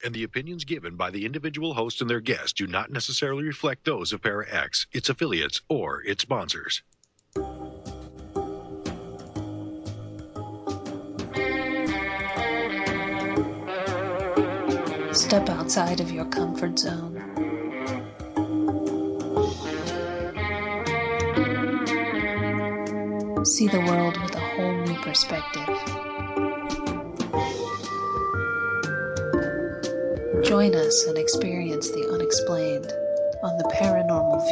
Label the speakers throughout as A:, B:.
A: and the opinions given by the individual host and their guests do not necessarily reflect those of Para X, its affiliates, or its sponsors.
B: Step outside of your comfort zone. See the world with a whole new perspective. Join us and experience the unexplained on the Paranormal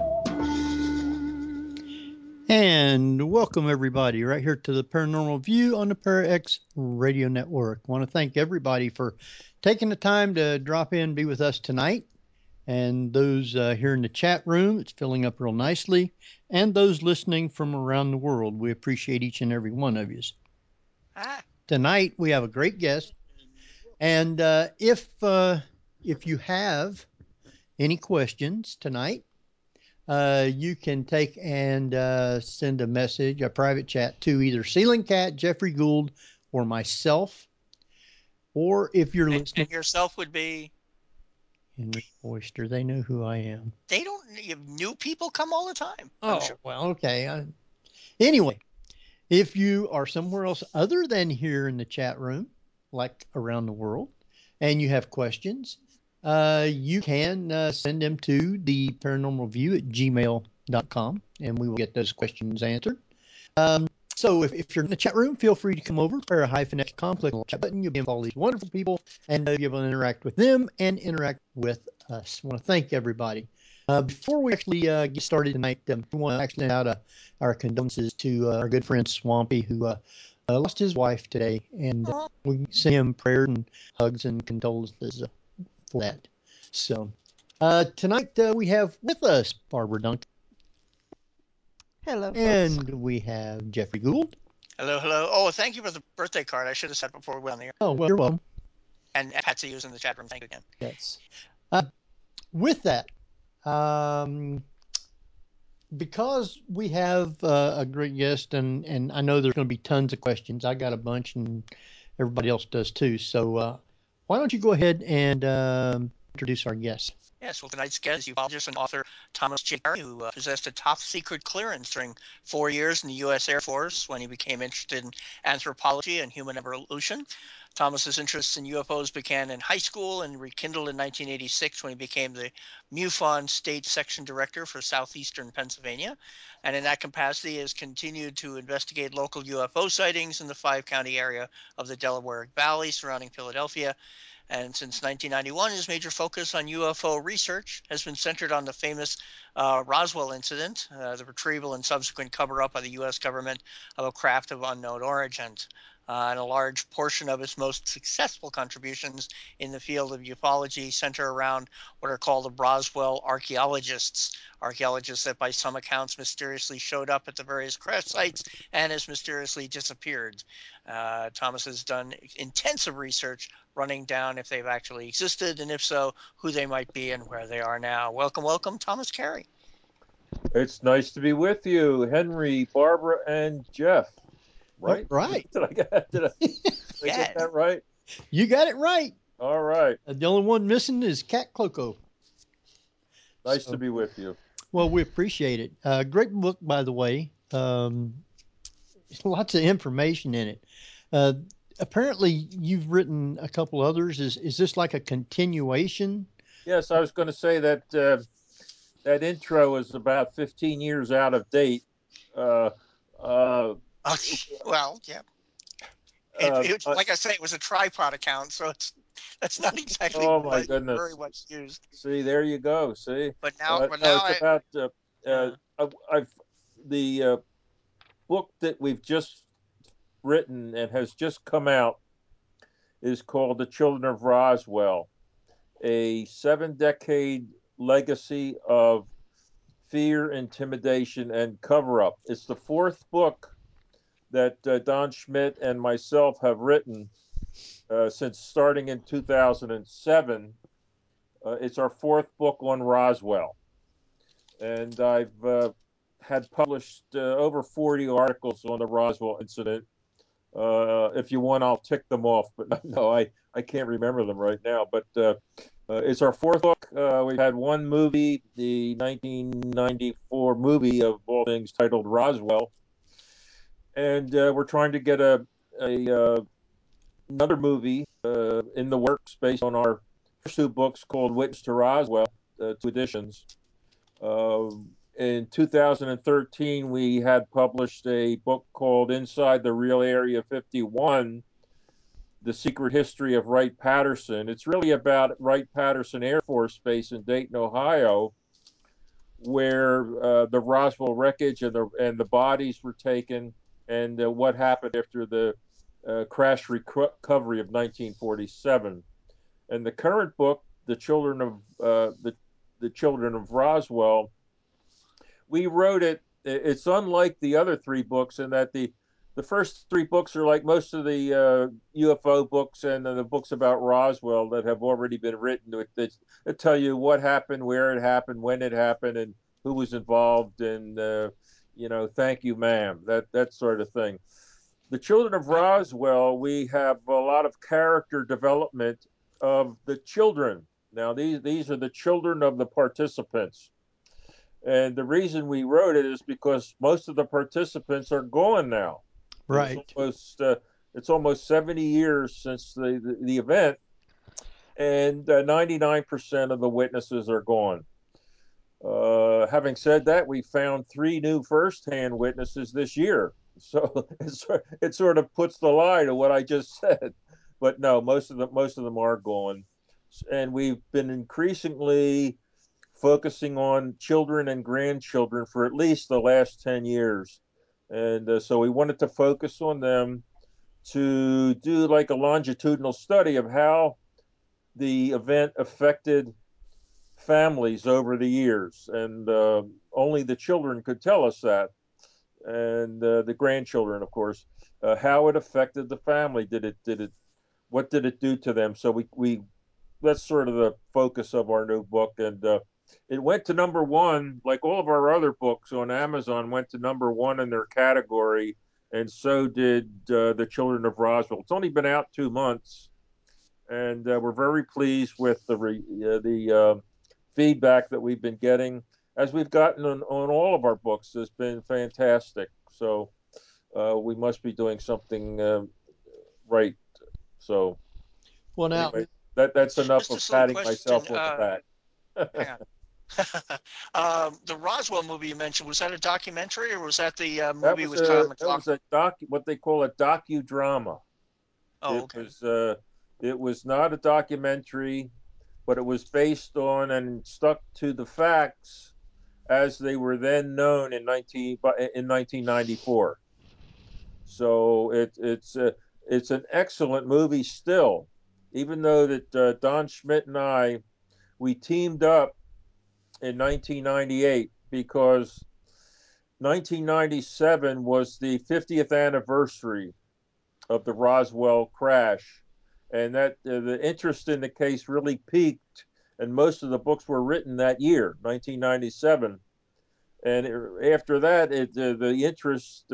B: View.
C: And welcome everybody right here to the Paranormal View on the ParaX Radio Network. I want to thank everybody for taking the time to drop in and be with us tonight. And those here in the chat room, it's filling up real nicely. And those listening from around the world, we appreciate each and every one of you. Tonight we have a great guest. And if you have any questions tonight, you can take and send a message, a private chat to either Ceiling Cat, Jeffrey Gould, or myself. Or if you're listening.
D: And yourself would be?
C: Henry Oyster. They know who I am.
D: They don't. New people come all the time.
C: Oh, sure. Well, okay. Anyway, if you are somewhere else other than here in the chat room, like around the world, and you have questions, you can send them to the paranormalview@gmail.com, and we will get those questions answered. So if you're in the chat room, feel free to come over, para-x.com, click on the chat button. You'll be with all these wonderful people, and you'll be able to interact with them and interact with us. I want to thank everybody. Before we actually get started tonight, we want to actually send out our condolences to our good friend Swampy, who lost his wife today, and we send him prayers and hugs and condolences for that. So tonight we have with us Barbara Duncan.
E: Hello, folks.
C: And we have Jeffrey Gould.
D: Hello, hello. Oh, thank you for the birthday card. I should have said before we went on the air.
C: Oh, well, you're welcome.
D: And Patsy, who's in the chat room, thank you again.
C: Yes. With that, because we have a great guest, and I know there's going to be tons of questions. I got a bunch, and everybody else does too. So why don't you go ahead and introduce our guest?
D: Yes, well, tonight's guest is ufologist and author Thomas J. Carey, who possessed a top-secret clearance during 4 years in the U.S. Air Force when he became interested in anthropology and human evolution. Thomas's interests in UFOs began in high school and rekindled in 1986 when he became the MUFON State Section Director for Southeastern Pennsylvania. And in that capacity has continued to investigate local UFO sightings in the five-county area of the Delaware Valley surrounding Philadelphia. And since 1991, his major focus on UFO research has been centered on the famous Roswell incident, the retrieval and subsequent cover-up by the U.S. government of a craft of unknown origin. And a large portion of his most successful contributions in the field of ufology center around what are called the Roswell archaeologists that by some accounts mysteriously showed up at the various crash sites and has mysteriously disappeared. Thomas has done intensive research running down if they've actually existed, and if so, who they might be and where they are now. Welcome, welcome, Thomas Carey.
F: It's nice to be with you, Henry, Barbara, and Jeff. Right?
C: Right.
F: Did I get that right?
C: You got it right.
F: All right.
C: The only one missing is Cat Cloco.
F: Nice to be with you.
C: Well, we appreciate it. Great book, by the way. Lots of information in it. Apparently, you've written a couple others. Is this like a continuation?
F: Yes, I was going to say that that intro is about 15 years out of date.
D: Well, yeah. Like I say, it was a tripod account, so that's not exactly very much used.
F: See, there you go. See,
D: but now
F: it's about the book that we've just written and has just come out is called The Children of Roswell, a 7-decade legacy of fear, intimidation, and cover-up. It's the fourth book that Don Schmidt and myself have written since starting in 2007. It's our fourth book on Roswell. And I've had published over 40 articles on the Roswell incident, If you want, I'll tick them off, but no, I can't remember them right now. But it's our fourth book. We've had one movie, the 1994 movie of all things titled Roswell, and we're trying to get another movie in the works based on our first two books called Witness to Roswell, two editions. Uh, in 2013, we had published a book called Inside the Real Area 51, The Secret History of Wright-Patterson. It's really about Wright-Patterson Air Force Base in Dayton, Ohio, where the Roswell wreckage and the bodies were taken, and what happened after the crash recovery of 1947. And the current book, The Children of Roswell, we wrote it. It's unlike the other three books in that the first three books are like most of the UFO books and the books about Roswell that have already been written. That tell you what happened, where it happened, when it happened, and who was involved, and thank you, ma'am, that sort of thing. The Children of Roswell, we have a lot of character development of the children. Now, these are the children of the participants. And the reason we wrote it is because most of the participants are gone now.
C: Right.
F: It's almost 70 years since the event, and 99% of the witnesses are gone. Having said that, we found 3 new firsthand witnesses this year. So it sort of puts the lie to what I just said. But no, most of them are gone. And we've been increasingly focusing on children and grandchildren for at least the last 10 years. And so we wanted to focus on them to do like a longitudinal study of how the event affected families over the years. And only the children could tell us that. And the grandchildren, of course, how it affected the family. What did it do to them? So that's sort of the focus of our new book. And it went to number 1, like all of our other books on Amazon went to number 1 in their category, and so did The Children of Roswell. It's only been out 2 months, and we're very pleased with the feedback that we've been getting, as we've gotten on all of our books. Has been fantastic. So we must be doing something right. So,
C: well, now
F: anyway, that's enough of patting myself on the back.
D: The Roswell movie you mentioned, was that a documentary or was that the movie with
F: Tom
D: McLaughlin?
F: That was what they call a docudrama.
D: Oh, okay.
F: It was not a documentary, but it was based on and stuck to the facts as they were then known in 1994. So it's an excellent movie still, even though that Don Schmidt and we teamed up in 1998 because 1997 was the 50th anniversary of the Roswell crash, and that the interest in the case really peaked, and most of the books were written that year, 1997. And after that, the interest,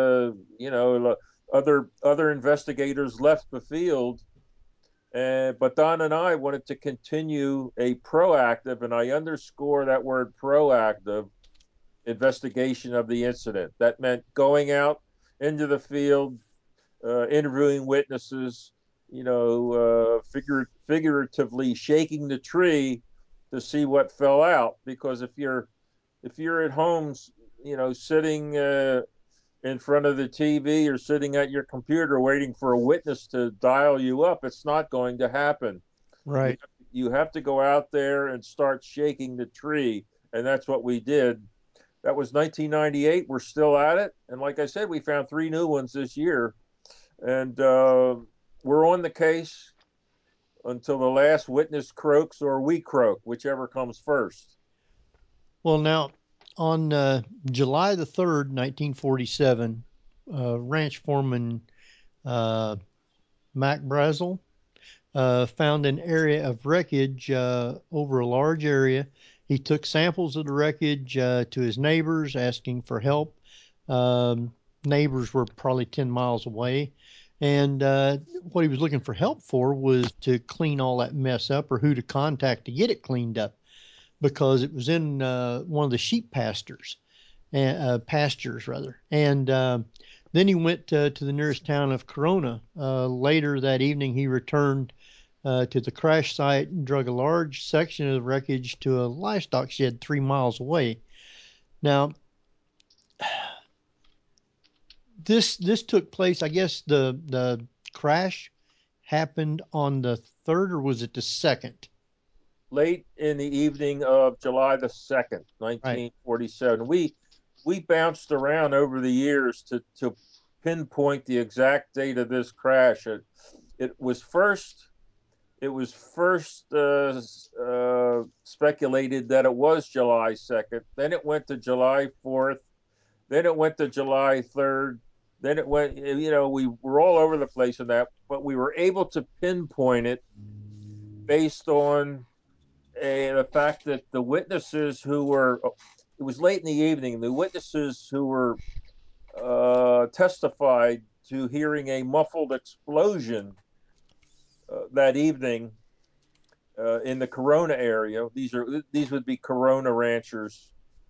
F: other investigators left the field. But Don and I wanted to continue a proactive, and I underscore that word proactive, investigation of the incident. That meant going out into the field, interviewing witnesses, figuratively shaking the tree to see what fell out. Because if you're at home, sitting in front of the TV or sitting at your computer waiting for a witness to dial you up, it's not going to happen.
C: Right.
F: You have to go out there and start shaking the tree, and that's what we did. That was 1998. We're still at it, and like I said, we found 3 new ones this year, and we're on the case until the last witness croaks or we croak, whichever comes first.
C: Well, now, on July the 3rd, 1947, ranch foreman Mac Brazel found an area of wreckage over a large area. He took samples of the wreckage to his neighbors, asking for help. Neighbors were probably 10 miles away. And what he was looking for help for was to clean all that mess up, or who to contact to get it cleaned up, because it was in one of the sheep pastures rather. And then he went to the nearest town of Corona. Later that evening, he returned to the crash site and drug a large section of the wreckage to a livestock shed 3 miles away. Now, this took place, I guess the crash happened on the 3rd, or was it the 2nd?
F: Late in the evening of July the 2nd, 1947. Right. We bounced around over the years to pinpoint the exact date of this crash. It was first speculated that it was July 2nd. Then it went to July 4th. Then it went to July 3rd. Then it went, we were all over the place in that, but we were able to pinpoint it based on the fact that the witnesses who were, it was late in the evening, the witnesses who were testified to hearing a muffled explosion that evening in the Corona area. These would be Corona ranchers.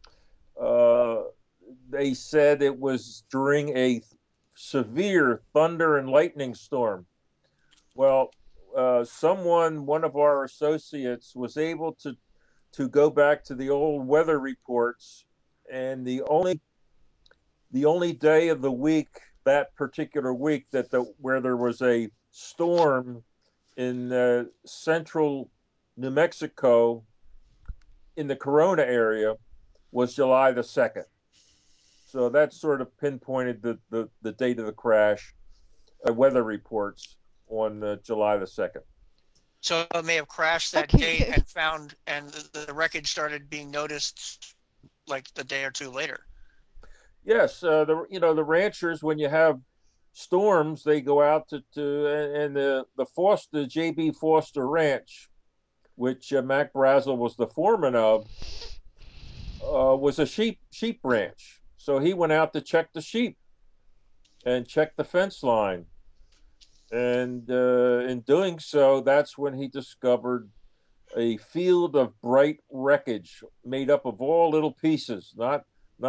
F: They said it was during a severe thunder and lightning storm. Well, one of our associates, was able to go back to the old weather reports, and the only day of the week, that particular week, where there was a storm in central New Mexico in the Corona area, was July the 2nd. So that sort of pinpointed the date of the crash, weather reports on July the 2nd.
D: So it may have crashed that date and the wreckage started being noticed like the day or two later.
F: Yes, the ranchers, when you have storms, they go out to the J.B. Foster Ranch, which Mac Brazel was the foreman of, was a sheep ranch. So he went out to check the sheep and check the fence line. And in doing so, that's when he discovered a field of bright wreckage made up of all little pieces, not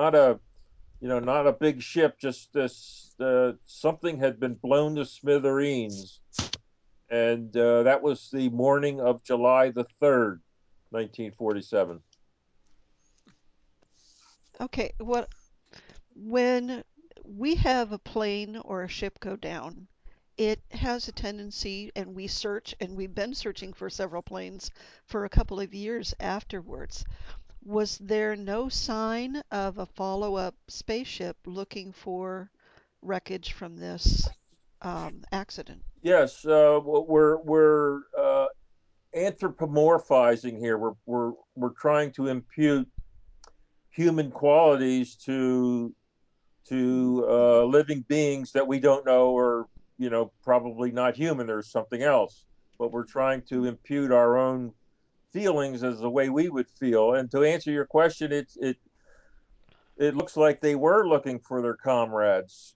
F: a big ship, just this something had been blown to smithereens. And that was the morning of July the 3rd, 1947.
E: Okay, when we have a plane or a ship go down, it has a tendency, and we search, and we've been searching for several planes for a couple of years afterwards. Was there no sign of a follow-up spaceship looking for wreckage from this accident?
F: Yes, we're anthropomorphizing here. We're trying to impute human qualities to living beings that we don't know are, probably not human. There's something else, but we're trying to impute our own feelings as the way we would feel. And to answer your question, it looks like they were looking for their comrades.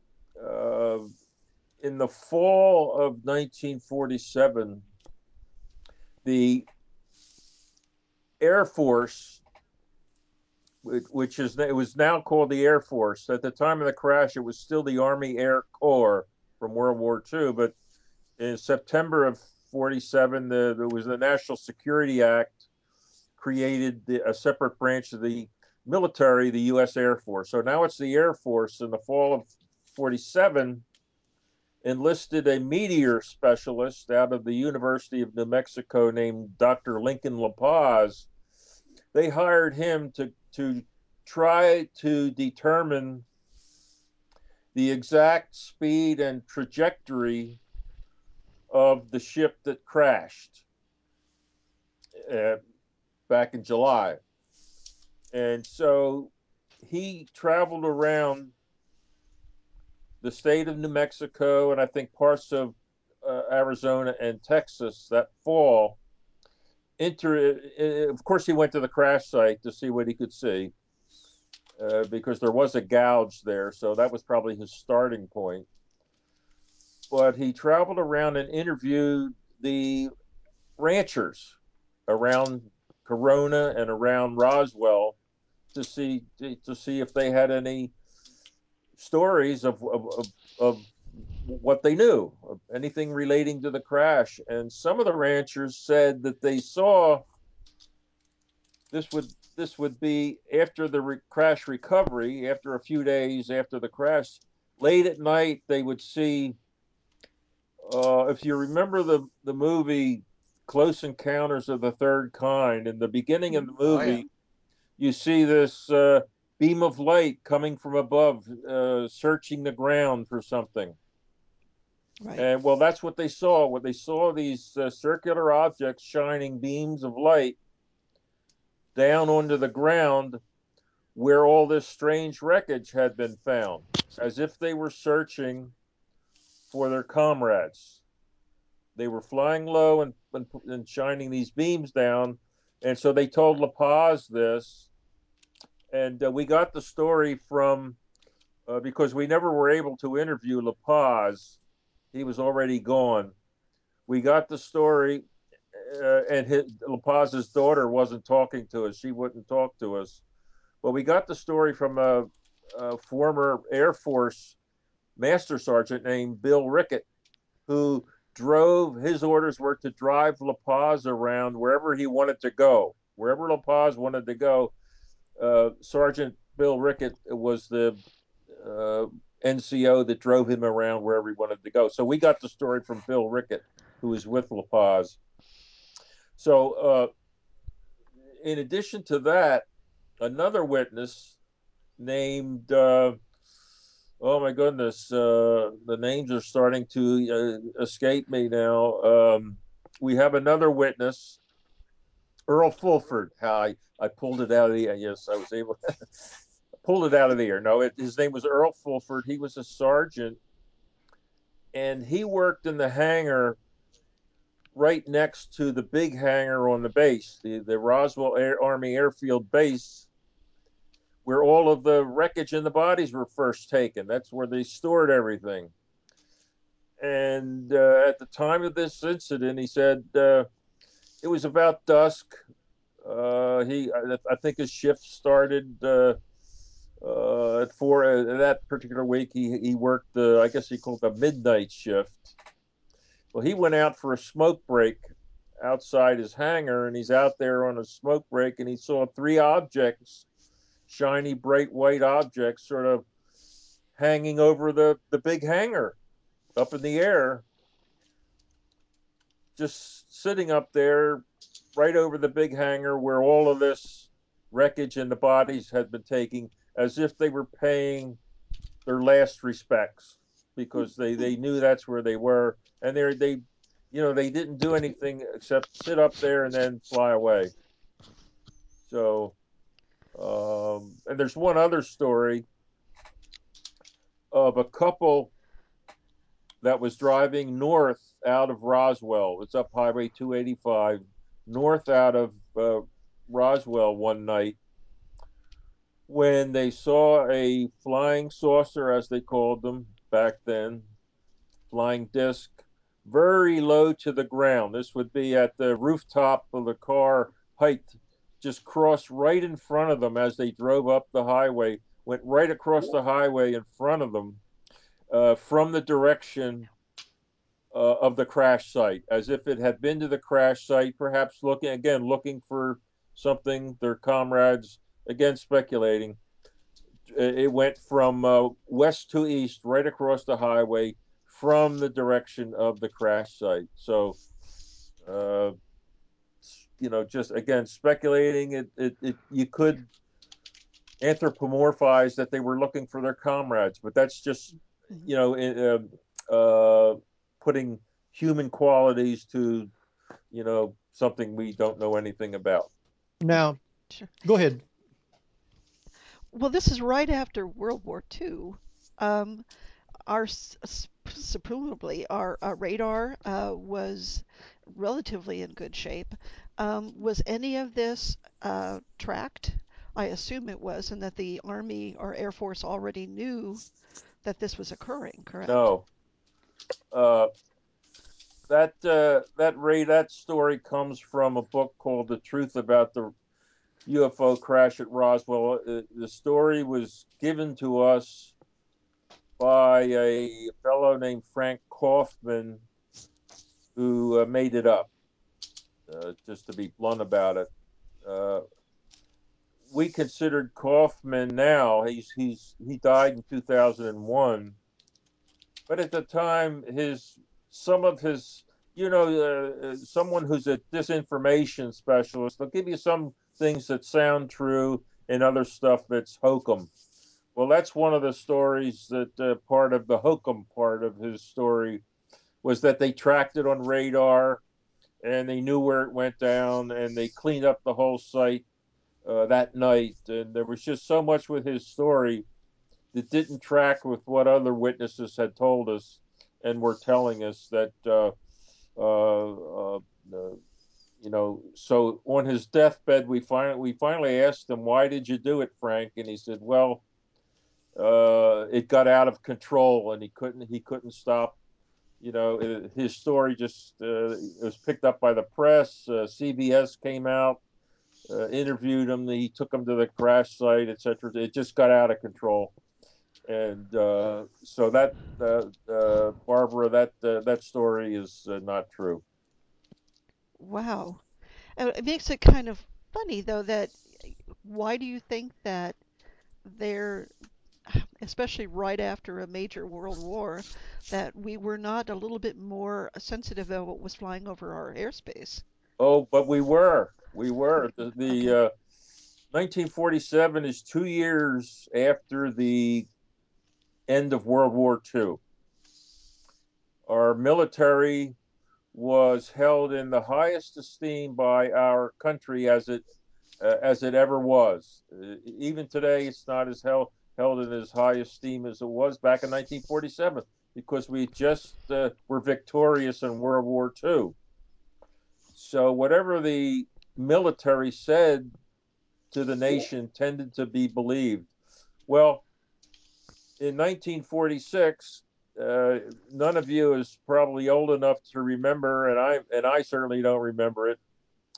F: In the fall of 1947, the Air Force, it was now called the Air Force. At the time of the crash, it was still the Army Air Corps from World War II. But in September of 47, there was the National Security Act created a separate branch of the military, the U.S. Air Force. So now it's the Air Force. In the fall of 47, enlisted a meteor specialist out of the University of New Mexico named Dr. Lincoln La Paz. They hired him to try to determine the exact speed and trajectory of the ship that crashed back in July. And so he traveled around the state of New Mexico and I think parts of Arizona and Texas that fall. Of course, he went to the crash site to see what he could see because there was a gouge there. So that was probably his starting point. but he traveled around and interviewed the ranchers around Corona and around Roswell to see if they had any stories of what they knew, of anything relating to the crash. And some of the ranchers said that they saw this would be after the crash recovery, after a few days after the crash. Late at night, they would see. If you remember the movie Close Encounters of the Third Kind, in the beginning of the
D: Oh yeah.
F: movie, you see this beam of light coming from above, searching the ground for something.
E: Right.
F: And well, that's what they saw. What they saw, these circular objects shining beams of light down onto the ground where all this strange wreckage had been found, as if they were searching for their comrades. They were flying low and shining these beams down. And so they told La Paz this. And we got the story from, because we never were able to interview La Paz, he was already gone. We got the story, and La Paz's daughter wasn't talking to us. She wouldn't talk to us. But we got the story from a former Air Force Master Sergeant named Bill Rickett, who his orders were to drive La Paz around wherever he wanted to go. Wherever La Paz wanted to go, Sergeant Bill Rickett was the NCO that drove him around wherever he wanted to go. So we got the story from Bill Rickett, who was with La Paz. So in addition to that, another witness named, oh my goodness, the names are starting to escape me now. We have another witness, Earl Fulford. How I pulled it out of the, yes, I was able to pull it out of the air. No, his name was Earl Fulford. He was a sergeant, and he worked in the hangar right next to the big hangar on the base, the Roswell Army Airfield Base, where all of the wreckage and the bodies were first taken. That's where they stored everything. And at the time of this incident, he said it was about dusk. I think his shift started at 4. That particular week, he worked I guess he called it the midnight shift. Well, he went out for a smoke break outside his hangar, and he's out there on a smoke break, and he saw 3 objects, shiny, bright white objects, sort of hanging over the big hangar up in the air, just sitting up there right over the big hangar where all of this wreckage and the bodies had been taken, as if they were paying their last respects, because they knew that's where they were, and they didn't do anything except sit up there and then fly away. So and there's one other story of a couple that was driving north out of Roswell. It's up Highway 285, north out of Roswell one night, when they saw a flying saucer, as they called them back then, flying disc, very low to the ground. This would be at the rooftop of the car height, just crossed right in front of them as they drove up the highway, went right across the highway in front of them, from the direction of the crash site, as if it had been to the crash site, perhaps looking for something, their comrades, again speculating. It went from west to east, right across the highway, from the direction of the crash site. So, just again speculating. You could anthropomorphize that they were looking for their comrades, but that's just putting human qualities to something we don't know anything about.
C: Now,
E: Sure.
C: go ahead.
E: Well, this is right after World War II. Presumably our radar was relatively in good shape. Was any of this tracked? I assume it was, and that the Army or Air Force already knew that this was occurring, correct?
F: No, Uh, that story comes from a book called The Truth About the UFO Crash at Roswell. The story was given to us by a fellow named Frank Kaufman, who made it up. Just to be blunt about it, uh, we considered Kaufman now. He died in 2001, but at the time, his some of his someone who's a disinformation specialist, they'll give you some things that sound true and other stuff that's hokum. Well, that's one of the stories that part of the hokum part of his story was that they tracked it on radar and they knew where it went down and they cleaned up the whole site that night. And there was just so much with his story that didn't track with what other witnesses had told us and were telling us that, so on his deathbed, we finally asked him, "Why did you do it, Frank?" And he said, "Well, it got out of control and he couldn't stop. His story just it was picked up by the press. CBS came out, interviewed him. He took him to the crash site, etc. It just got out of control, and so that Barbara, that story is not true.
E: Wow. It makes it kind of funny, though, that why do you think that there, especially right after a major world war, that we were not a little bit more sensitive about what was flying over our airspace?
F: Oh, but we were the
E: Okay.
F: 1947 is 2 years after the end of World War II. Our military was held in the highest esteem by our country as it ever was. Even today, it's not as held in as high esteem as it was back in 1947 because we just were victorious in World War II. So whatever the military said to the nation tended to be believed. Well, in 1946, none of you is probably old enough to remember, and I certainly don't remember it.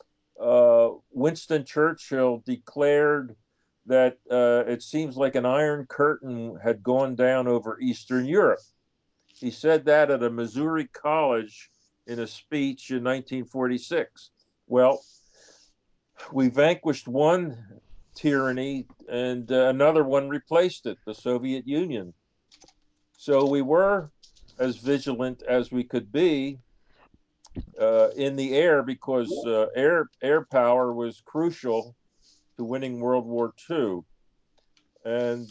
F: Winston Churchill declared that it seems like an iron curtain had gone down over Eastern Europe. He said that at a Missouri college in a speech in 1946. Well, we vanquished one tyranny and another one replaced it, the Soviet Union. So we were as vigilant as we could be in the air because air power was crucial to winning World War II, and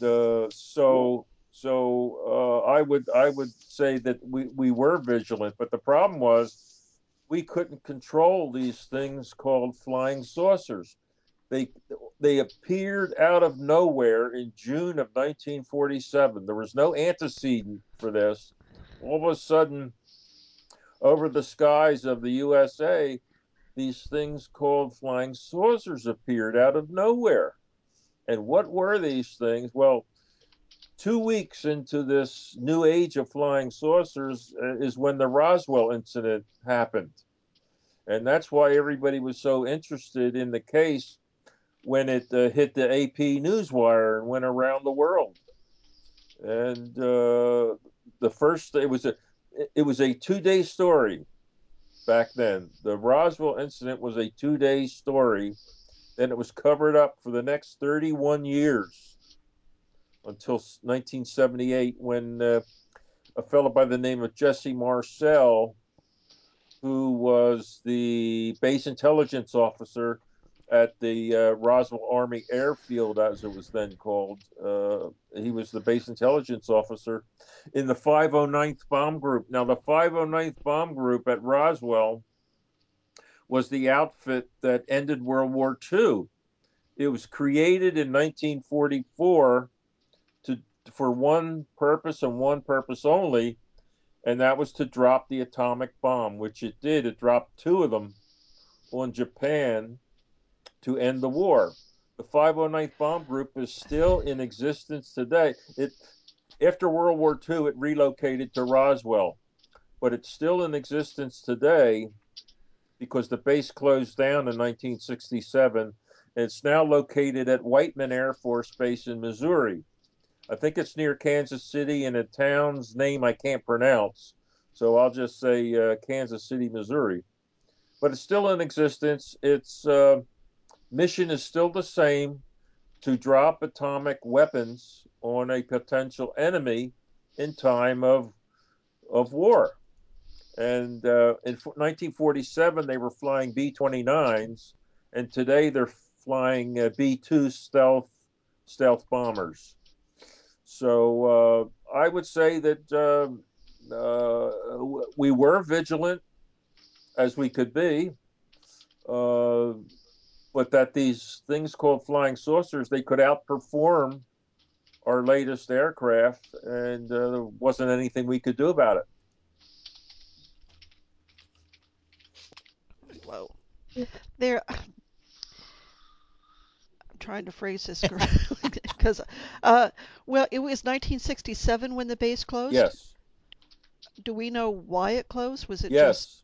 F: I would say that we were vigilant, but the problem was we couldn't control these things called flying saucers. They they appeared out of nowhere in June of 1947. There was no antecedent for this. All of a sudden, over the skies of the USA, these things called flying saucers appeared out of nowhere. And what were these things? Well, 2 weeks into this new age of flying saucers is when the Roswell incident happened. And that's why everybody was so interested in the case when it hit the AP Newswire and went around the world. And the first, it was a 2 day story back then. The Roswell incident was a 2 day story. Then it was covered up for the next 31 years until 1978 when a fellow by the name of Jesse Marcel, who was the base intelligence officer at the Roswell Army Airfield, as it was then called. He was the base intelligence officer in the 509th Bomb Group. Now, the 509th Bomb Group at Roswell was the outfit that ended World War II. It was created in 1944 for one purpose and one purpose only, and that was to drop the atomic bomb, which it did. It dropped two of them on Japan to end the war. The 509th Bomb Group is still in existence today. After World War II, it relocated to Roswell. but it's still in existence today because the base closed down in 1967. It's now located at Whiteman Air Force Base in Missouri. I think it's near Kansas City in a town's name I can't pronounce. So I'll just say Kansas City, Missouri. But it's still in existence. Its mission is still the same, to drop atomic weapons on a potential enemy in time of war. And in 1947, they were flying B-29s, and today they're flying B-2 stealth bombers. So I would say that we were vigilant as we could be, but that these things called flying saucers, they could outperform our latest aircraft, and there wasn't anything we could do about it.
E: Whoa. There, I'm trying to phrase this correctly because, well, it was 1967 when the base closed.
F: Yes.
E: Do we know why it closed? Was it
F: Yes.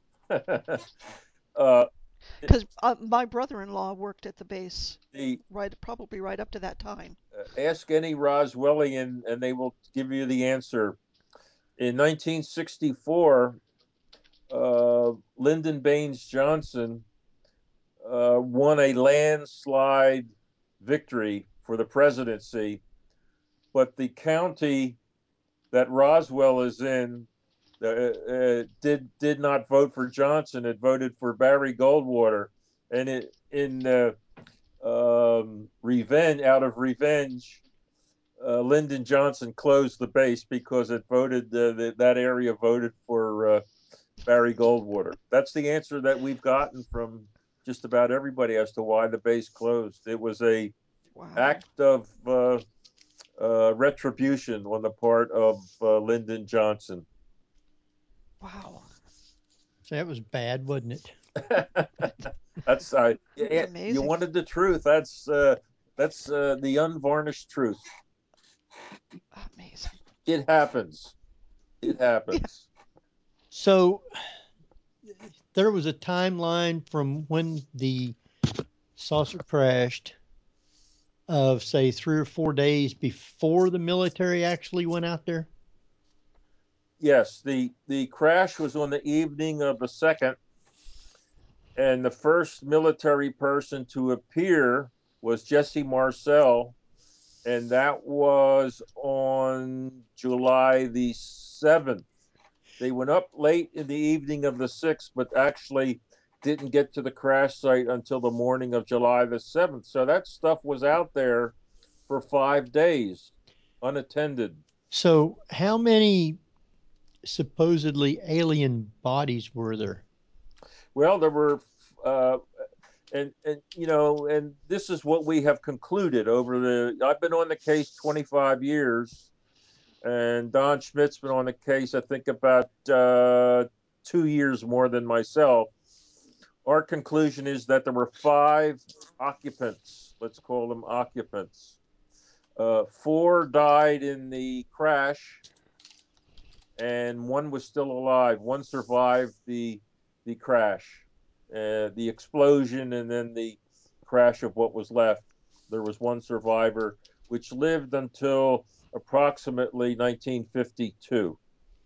E: because my brother-in-law worked at the base probably right up to that time.
F: Ask any Roswellian and they will give you the answer. In 1964, Lyndon Baines Johnson won a landslide victory for the presidency, but the county that Roswell is in did not vote for Johnson. It voted for Barry Goldwater, and out of revenge, Lyndon Johnson closed the base because it voted that area voted for Barry Goldwater. That's the answer that we've gotten from just about everybody as to why the base closed. It was a act of retribution on the part of Lyndon Johnson.
E: Wow.
C: So that was bad, wasn't it?
F: That's
E: amazing.
F: You wanted the truth. That's the unvarnished truth.
E: Amazing.
F: It happens. It happens.
E: Yeah.
C: So there was a timeline from when the saucer crashed of, say, 3 or 4 days before the military actually went out there?
F: Yes, the crash was on the evening of the 2nd, and the first military person to appear was Jesse Marcel, and that was on July the 7th. They went up late in the evening of the 6th, but actually didn't get to the crash site until the morning of July the 7th. So that stuff was out there for 5 days, unattended.
C: So how many supposedly alien bodies were there?
F: Well, there were, and this is what we have concluded I've been on the case 25 years, and Don Schmidt's been on the case, I think, about 2 years more than myself. Our conclusion is that there were 5 occupants, let's call them occupants. 4 died in the crash, and 1 was still alive. 1 survived the crash, the explosion, and then the crash of what was left. There was 1 survivor, which lived until approximately 1952.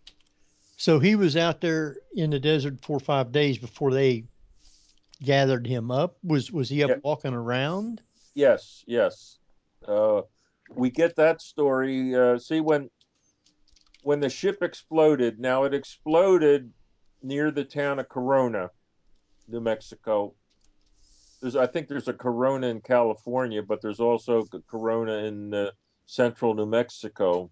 C: So he was out there in the desert 4 or 5 days before they gathered him up. Was he up walking around?
F: Yes. We get that story. See, when the ship exploded, now it exploded near the town of Corona, New Mexico. I think there's a Corona in California, but there's also a Corona in central New Mexico.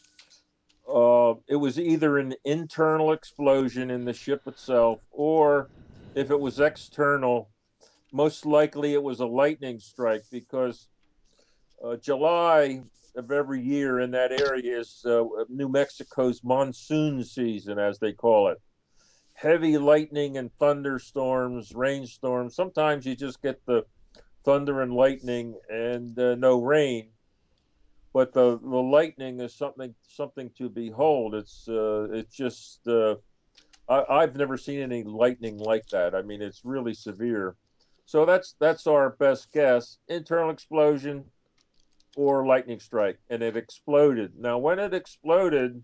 F: It was either an internal explosion in the ship itself, or if it was external, most likely it was a lightning strike, because July of every year in that area is New Mexico's monsoon season, as they call it. Heavy lightning and thunderstorms, rainstorms. Sometimes you just get the thunder and lightning and no rain. But the lightning is something to behold. It's just I've never seen any lightning like that. I mean, it's really severe. So that's our best guess: internal explosion or lightning strike, and it exploded. Now, when it exploded,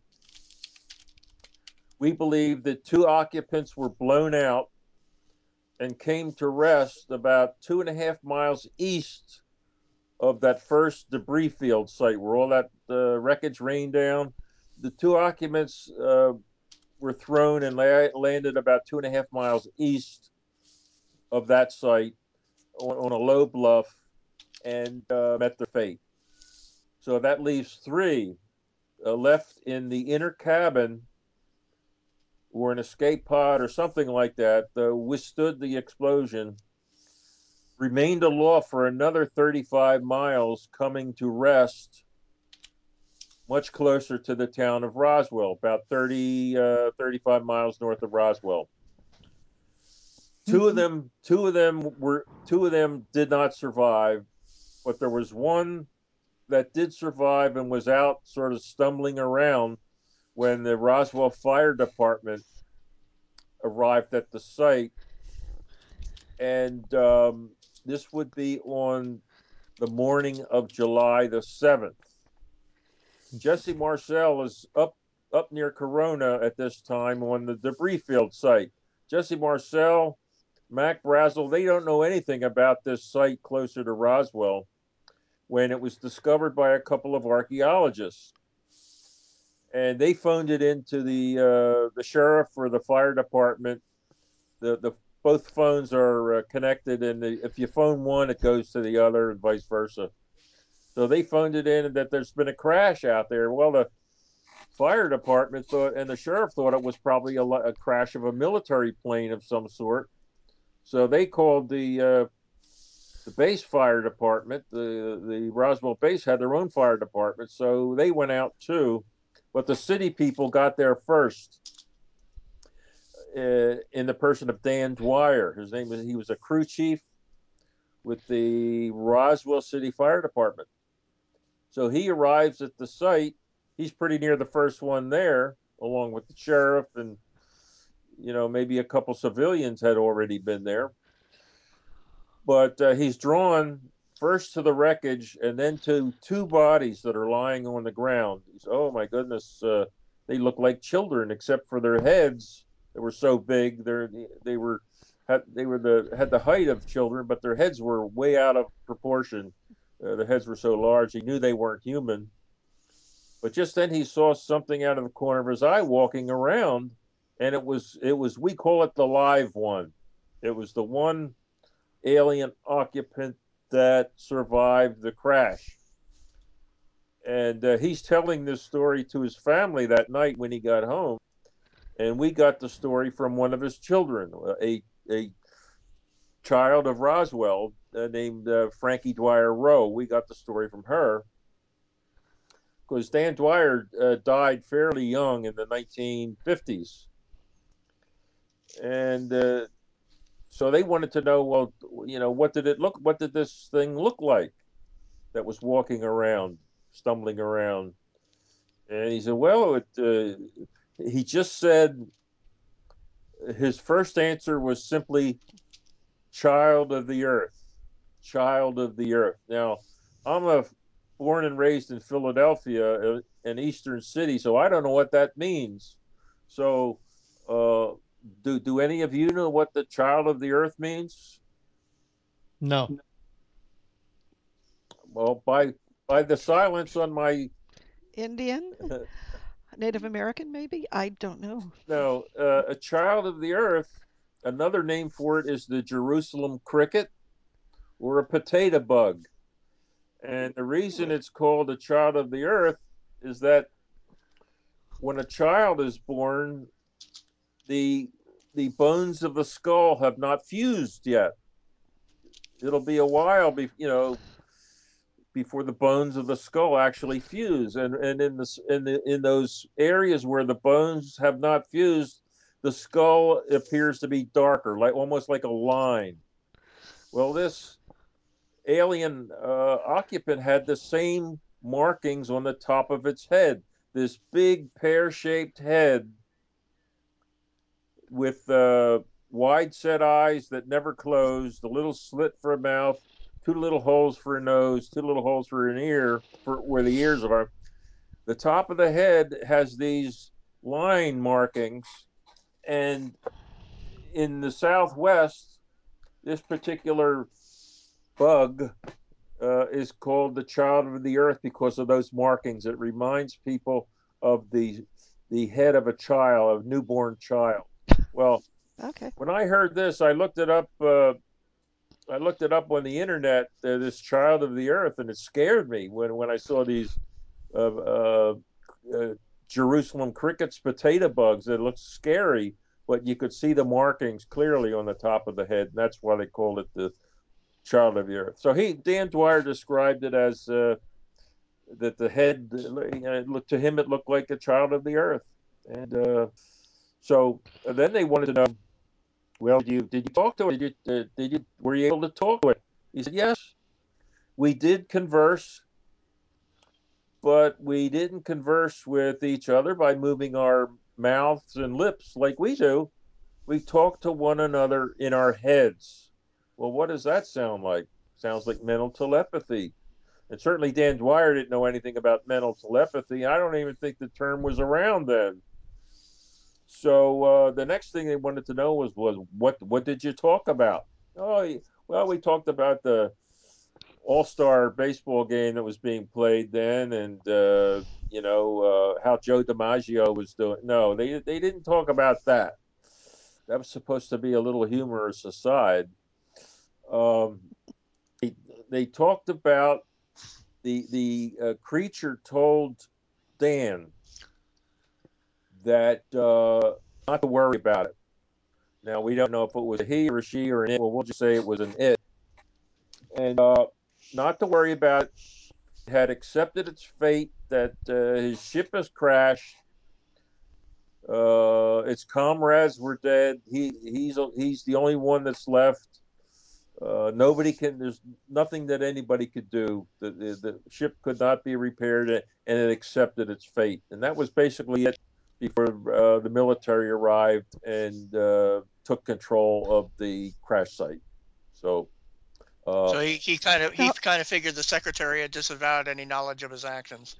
F: we believe that two occupants were blown out and came to rest about 2.5 miles east of that first debris field site where all that wreckage rained down. The two occupants were thrown and landed about 2.5 miles east of that site on a low bluff and met their fate. So that leaves three left in the inner cabin or an escape pod or something like that, withstood the explosion, remained aloft for another 35 miles, coming to rest much closer to the town of Roswell, about 35 miles north of Roswell. Two of them did not survive, but there was one that did survive and was out sort of stumbling around when the Roswell Fire Department arrived at the site. And this would be on the morning of July the 7th. Jesse Marcel is up near Corona at this time on the debris field site. Jesse Marcel, Mac Brazel, they don't know anything about this site closer to Roswell when it was discovered by a couple of archaeologists. And they phoned it into the sheriff or the fire department. The both phones are connected, and if you phone one, it goes to the other, and vice versa. So they phoned it in that there's been a crash out there. Well, the fire department thought, and the sheriff thought it was probably a crash of a military plane of some sort. So they called the base fire department. The Roswell base had their own fire department, so they went out too. But the city people got there first in the person of Dan Dwyer. He was a crew chief with the Roswell City Fire Department. So he arrives at the site. He's pretty near the first one there, along with the sheriff, and maybe a couple civilians had already been there. But he's drawn first to the wreckage and then to two bodies that are lying on the ground. He's, oh my goodness, they look like children except for their heads that were so big. Had the height of children, but their heads were way out of proportion. The heads were so large, he knew they weren't human. But just then he saw something out of the corner of his eye walking around, and it was we call it the live one. It was the one alien occupant that survived the crash. And he's telling this story to his family that night when he got home. And we got the story from one of his children, a child of Roswell named Frankie Dwyer Rowe. We got the story from her because Dan Dwyer died fairly young in the 1950s. And so they wanted to know, well, what did this thing look like that was walking around, stumbling around? And he said, well, he just said his first answer was simply child of the earth, child of the earth. Now, I'm born and raised in Philadelphia, an eastern city, so I don't know what that means. So, do any of you know what the child of the earth means?
C: No.
F: Well, by the silence on my
E: Indian? Native American, maybe? I don't know.
F: No, a child of the earth. Another name for it is the Jerusalem cricket or a potato bug. And the reason it's called a child of the earth is that when a child is born, the bones of the skull have not fused yet. It'll be a while, before the bones of the skull actually fuse. And in those areas where the bones have not fused, the skull appears to be darker, almost like a line. Well, this alien occupant had the same markings on the top of its head. This big pear-shaped head with wide set eyes that never closed, a little slit for a mouth, two little holes for a nose, two little holes for an ear, for where the ears are. The top of the head has these line markings, and in the Southwest, this particular bug is called the child of the earth because of those markings. It reminds people of the head of a child, a newborn child. Well,
E: Okay.
F: when I heard this, I looked it up. I looked it up on the internet. This child of the earth, and it scared me when I saw these uh, uh, Jerusalem crickets, potato bugs. It looked scary, but you could see the markings clearly on the top of the head. And that's why they called it the child of the earth. So Dan Dwyer described it as that the head, to him, it looked like a child of the earth. And so then they wanted to know, well, did you talk to it? Were you able to talk to it? He said, yes, we did converse, but we didn't converse with each other by moving our mouths and lips like we do. We talk to one another in our heads. Well, what does that sound like? Sounds like mental telepathy. And certainly Dan Dwyer didn't know anything about mental telepathy. I don't even think the term was around then. So the next thing they wanted to know was what did you talk about? Oh, well, we talked about the all-star baseball game that was being played then, and how Joe DiMaggio was doing. No, they didn't talk about that. That was supposed to be a little humorous aside. Um, they talked about the creature told Dan that not to worry about it. Now we don't know if it was a he or a she or an it. Well, we'll just say it was an it, and not to worry about it. It had accepted its fate that his ship has crashed. Its comrades were dead. He's the only one that's left. Nobody can. There's nothing that anybody could do. The ship could not be repaired, and it accepted its fate. And that was basically it before the military arrived and took control of the crash site. So.
D: So he kind of figured the secretary had disavowed any knowledge of his actions.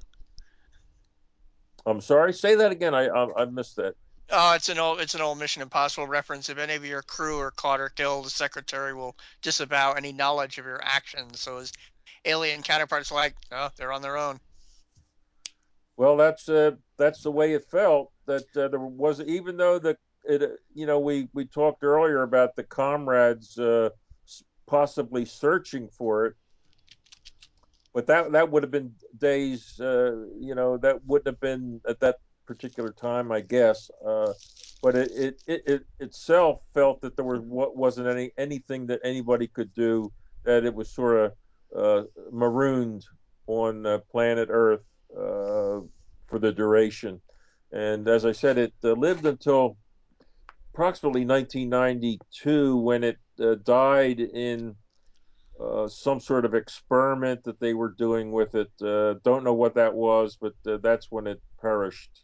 F: I'm sorry. Say that again. I missed that.
D: Oh, it's an old Mission Impossible reference. If any of your crew are caught or killed, the secretary will disavow any knowledge of your actions. So his alien counterpart's like, oh, they're on their own.
F: Well, that's the way it felt. That there was, even though we talked earlier about the comrades possibly searching for it, but that would have been days. That wouldn't have been at that particular time, I guess. But it itself felt that there wasn't anything that anybody could do. That it was sort of marooned on planet Earth for the duration. And as I said, it lived until approximately 1992 when it died in some sort of experiment that they were doing with it. Don't know what that was, but that's when it perished.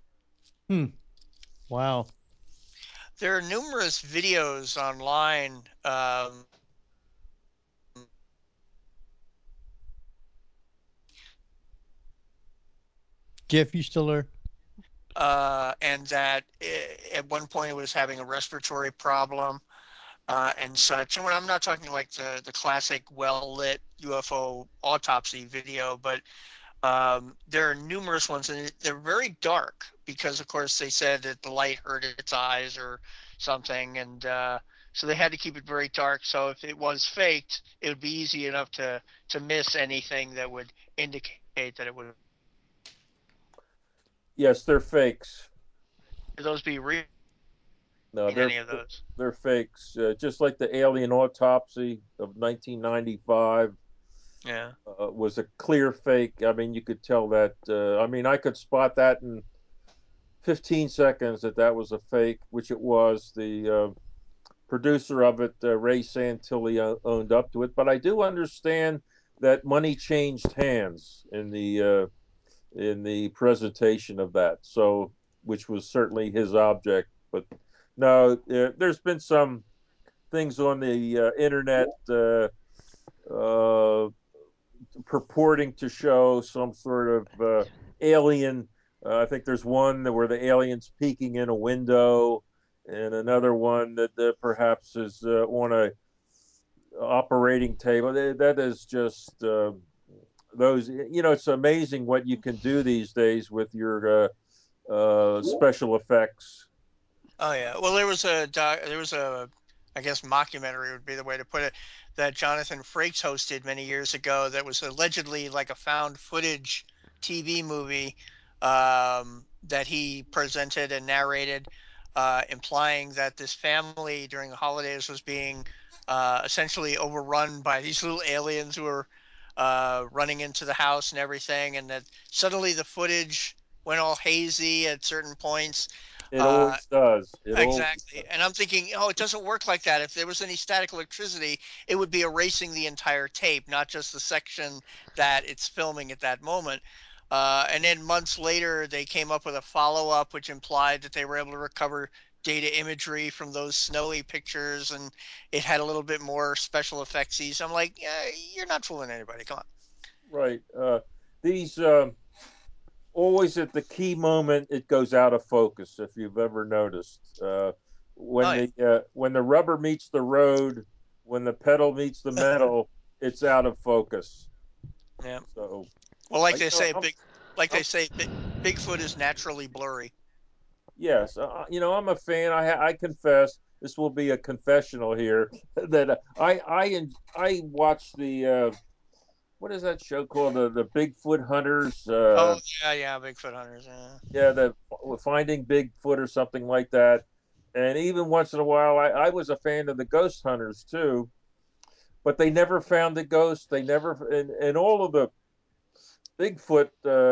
C: Wow.
D: There are numerous videos online.
C: Jeff, you still there?
D: And that at one point it was having a respiratory problem and such. And when I'm not talking like the classic well-lit UFO autopsy video, but there are numerous ones, and they're very dark because, of course, they said that the light hurt its eyes or something, and so they had to keep it very dark. So if it was faked, it would be easy enough to miss anything that would indicate that it would.
F: Yes, they're fakes.
D: Could those be real?
F: No,
D: any of those?
F: They're fakes. Just like the alien autopsy of 1995.
D: Yeah.
F: Was a clear fake. I mean, you could tell that. I could spot that in 15 seconds that was a fake, which it was. The producer of it, Ray Santilli, owned up to it. But I do understand that money changed hands in the presentation of that. So, which was certainly his object. But No, there's been some things on the internet uh, purporting to show some sort of alien. I think there's one where the alien's peeking in a window, and another one that perhaps is on a operating table. That is just those. It's amazing what you can do these days with your special effects.
D: Oh yeah. Well, there was a, I guess mockumentary would be the way to put it, that Jonathan Frakes hosted many years ago. That was allegedly like a found footage TV movie that he presented and narrated, implying that this family during the holidays was being essentially overrun by these little aliens who were running into the house and everything, and that suddenly the footage went all hazy at certain points.
F: It
D: Uh,
F: always does. It always
D: Exactly.
F: does.
D: And I'm thinking, oh, it doesn't work like that. If there was any static electricity, it would be erasing the entire tape, not just the section that it's filming at that moment. And then months later, they came up with a follow-up, which implied that they were able to recover data imagery from those snowy pictures, and it had a little bit more special effectsy. So I'm like, yeah, you're not fooling anybody. Come on.
F: Right. These always at the key moment it goes out of focus. If you've ever noticed,
D: Oh yeah,
F: when the rubber meets the road, when the pedal meets the metal, it's out of focus.
D: yeah.
F: So,
D: Well, like
F: you
D: they
F: know,
D: say,
F: I'm
D: Bigfoot is naturally blurry.
F: yes, I'm a fan. I confess this will be a confessional here that I watched the what is that show called, the Bigfoot Hunters,
D: Oh yeah, yeah, Bigfoot hunters. Yeah.
F: yeah, the Finding Bigfoot or something like that. And even once in a while, I was a fan of the Ghost Hunters too, but they never found the ghost. They never, in all of the Bigfoot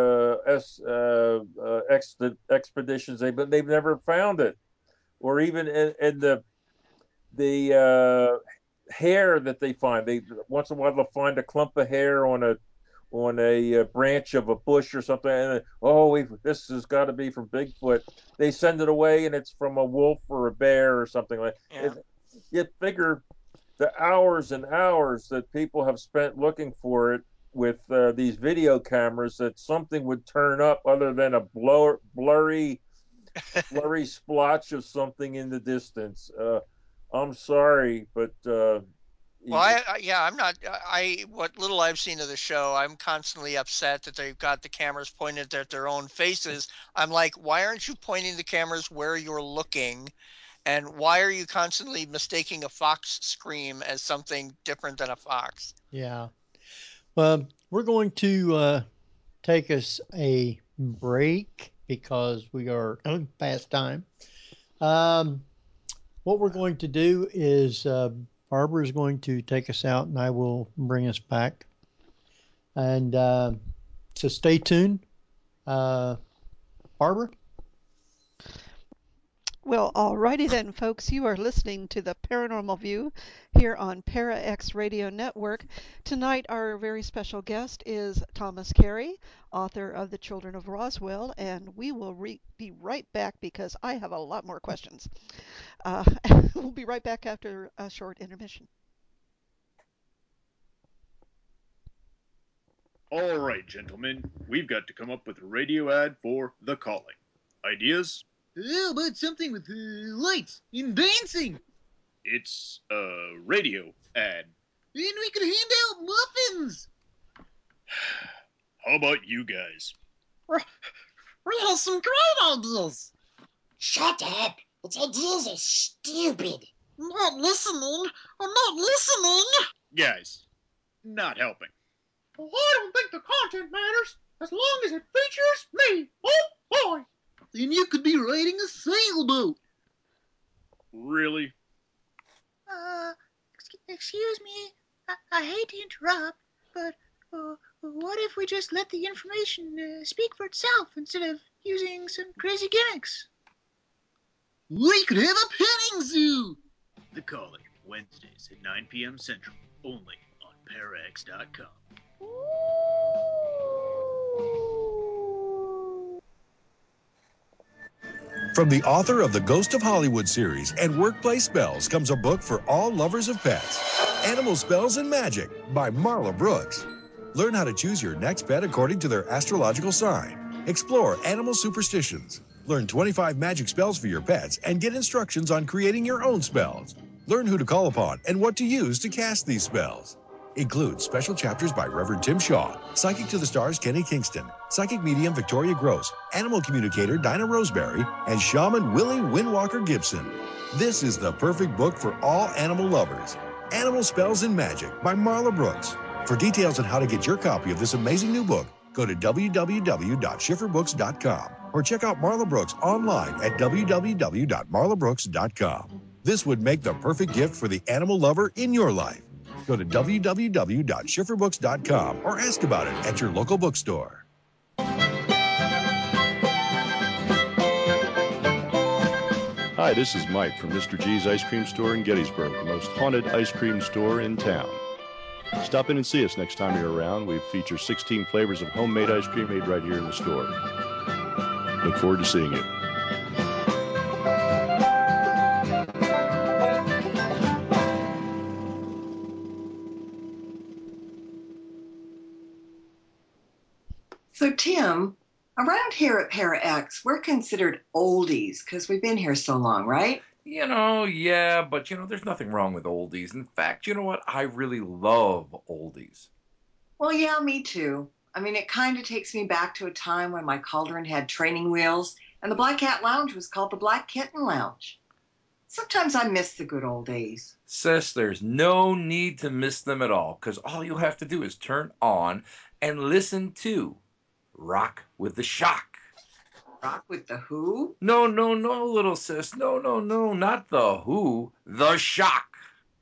F: expeditions, they've never found it. Or even in the hair that they find, they once in a while they'll find a clump of hair on a branch of a bush or something, and oh, this has got to be from Bigfoot. They send it away, and it's from a wolf or a bear or something like.
D: Yeah.
F: You figure the hours and hours that people have spent looking for it with these video cameras, that something would turn up other than a blurry splotch of something in the distance. I'm sorry, but
D: Well, yeah, I'm not. What little I've seen of the show, I'm constantly upset that they've got the cameras pointed at their own faces. I'm like, why aren't you pointing the cameras where you're looking? And why are you constantly mistaking a fox scream as something different than a fox?
C: Yeah. Well, we're going to take us a break because we are past time. Um, what we're going to do is Barbara is going to take us out, and I will bring us back. And so stay tuned. Barbara?
E: Well, alrighty then, folks. You are listening to the Paranormal View here on Para X Radio Network. Tonight, our very special guest is Thomas Carey, author of The Children of Roswell, and we will be right back because I have a lot more questions. Uh, we'll be right back after a short intermission.
G: All right, gentlemen, we've got to come up with a radio ad for The Calling. Ideas?
H: How about something with lights and dancing?
G: It's a radio ad.
H: And we could hand out muffins.
G: How about you guys?
H: We have some great ideas.
I: Shut up. Its ideas are stupid.
H: Not listening. I'm not listening.
G: Guys, not helping.
H: Well, I don't think the content matters as long as it features me. Oh, boy. Then you could be riding a sailboat.
G: Really?
J: Excuse me. I hate to interrupt, but what if we just let the information speak for itself instead of using some crazy gimmicks?
H: We could have a petting zoo.
G: The Calling, Wednesdays at 9 p.m. Central, only on Parax.com.
A: From the author of the Ghost of Hollywood series and Workplace Spells comes a book for all lovers of pets. Animal Spells and Magic by Marla Brooks. Learn how to choose your next pet according to their astrological sign. Explore animal superstitions. Learn 25 magic spells for your pets and get instructions on creating your own spells. Learn who to call upon and what to use to cast these spells. Includes special chapters by Reverend Tim Shaw, Psychic to the Stars Kenny Kingston, Psychic Medium Victoria Gross, Animal Communicator Dinah Roseberry, and Shaman Willie Windwalker Gibson. This is the perfect book for all animal lovers. Animal Spells and Magic by Marla Brooks. For details on how to get your copy of this amazing new book, go to www.schifferbooks.com or check out Marla Brooks online at www.marlabrooks.com. This would make the perfect gift for the animal lover in your life. Go to www.schifferbooks.com or ask about it at your local bookstore.
K: Hi, this is Mike from Mr. G's Ice Cream Store in Gettysburg, the most haunted ice cream store in town. Stop in and see us next time you're around. We feature 16 flavors of homemade ice cream made right here in the store. Look forward to seeing you.
L: So, Tim, around here at ParaX, we're considered oldies because we've been here so long, right?
M: Yeah, but there's nothing wrong with oldies. In fact, you know what? I really love oldies.
L: Well, yeah, me too. I mean, it kind of takes me back to a time when my cauldron had training wheels and the Black Cat Lounge was called the Black Kitten Lounge. Sometimes I miss the good old days.
M: Sis, there's no need to miss them at all, because all you have to do is turn on and listen to Rock with the Shock.
L: Rock with the Who?
M: No, little sis. No, not the Who. The Shock.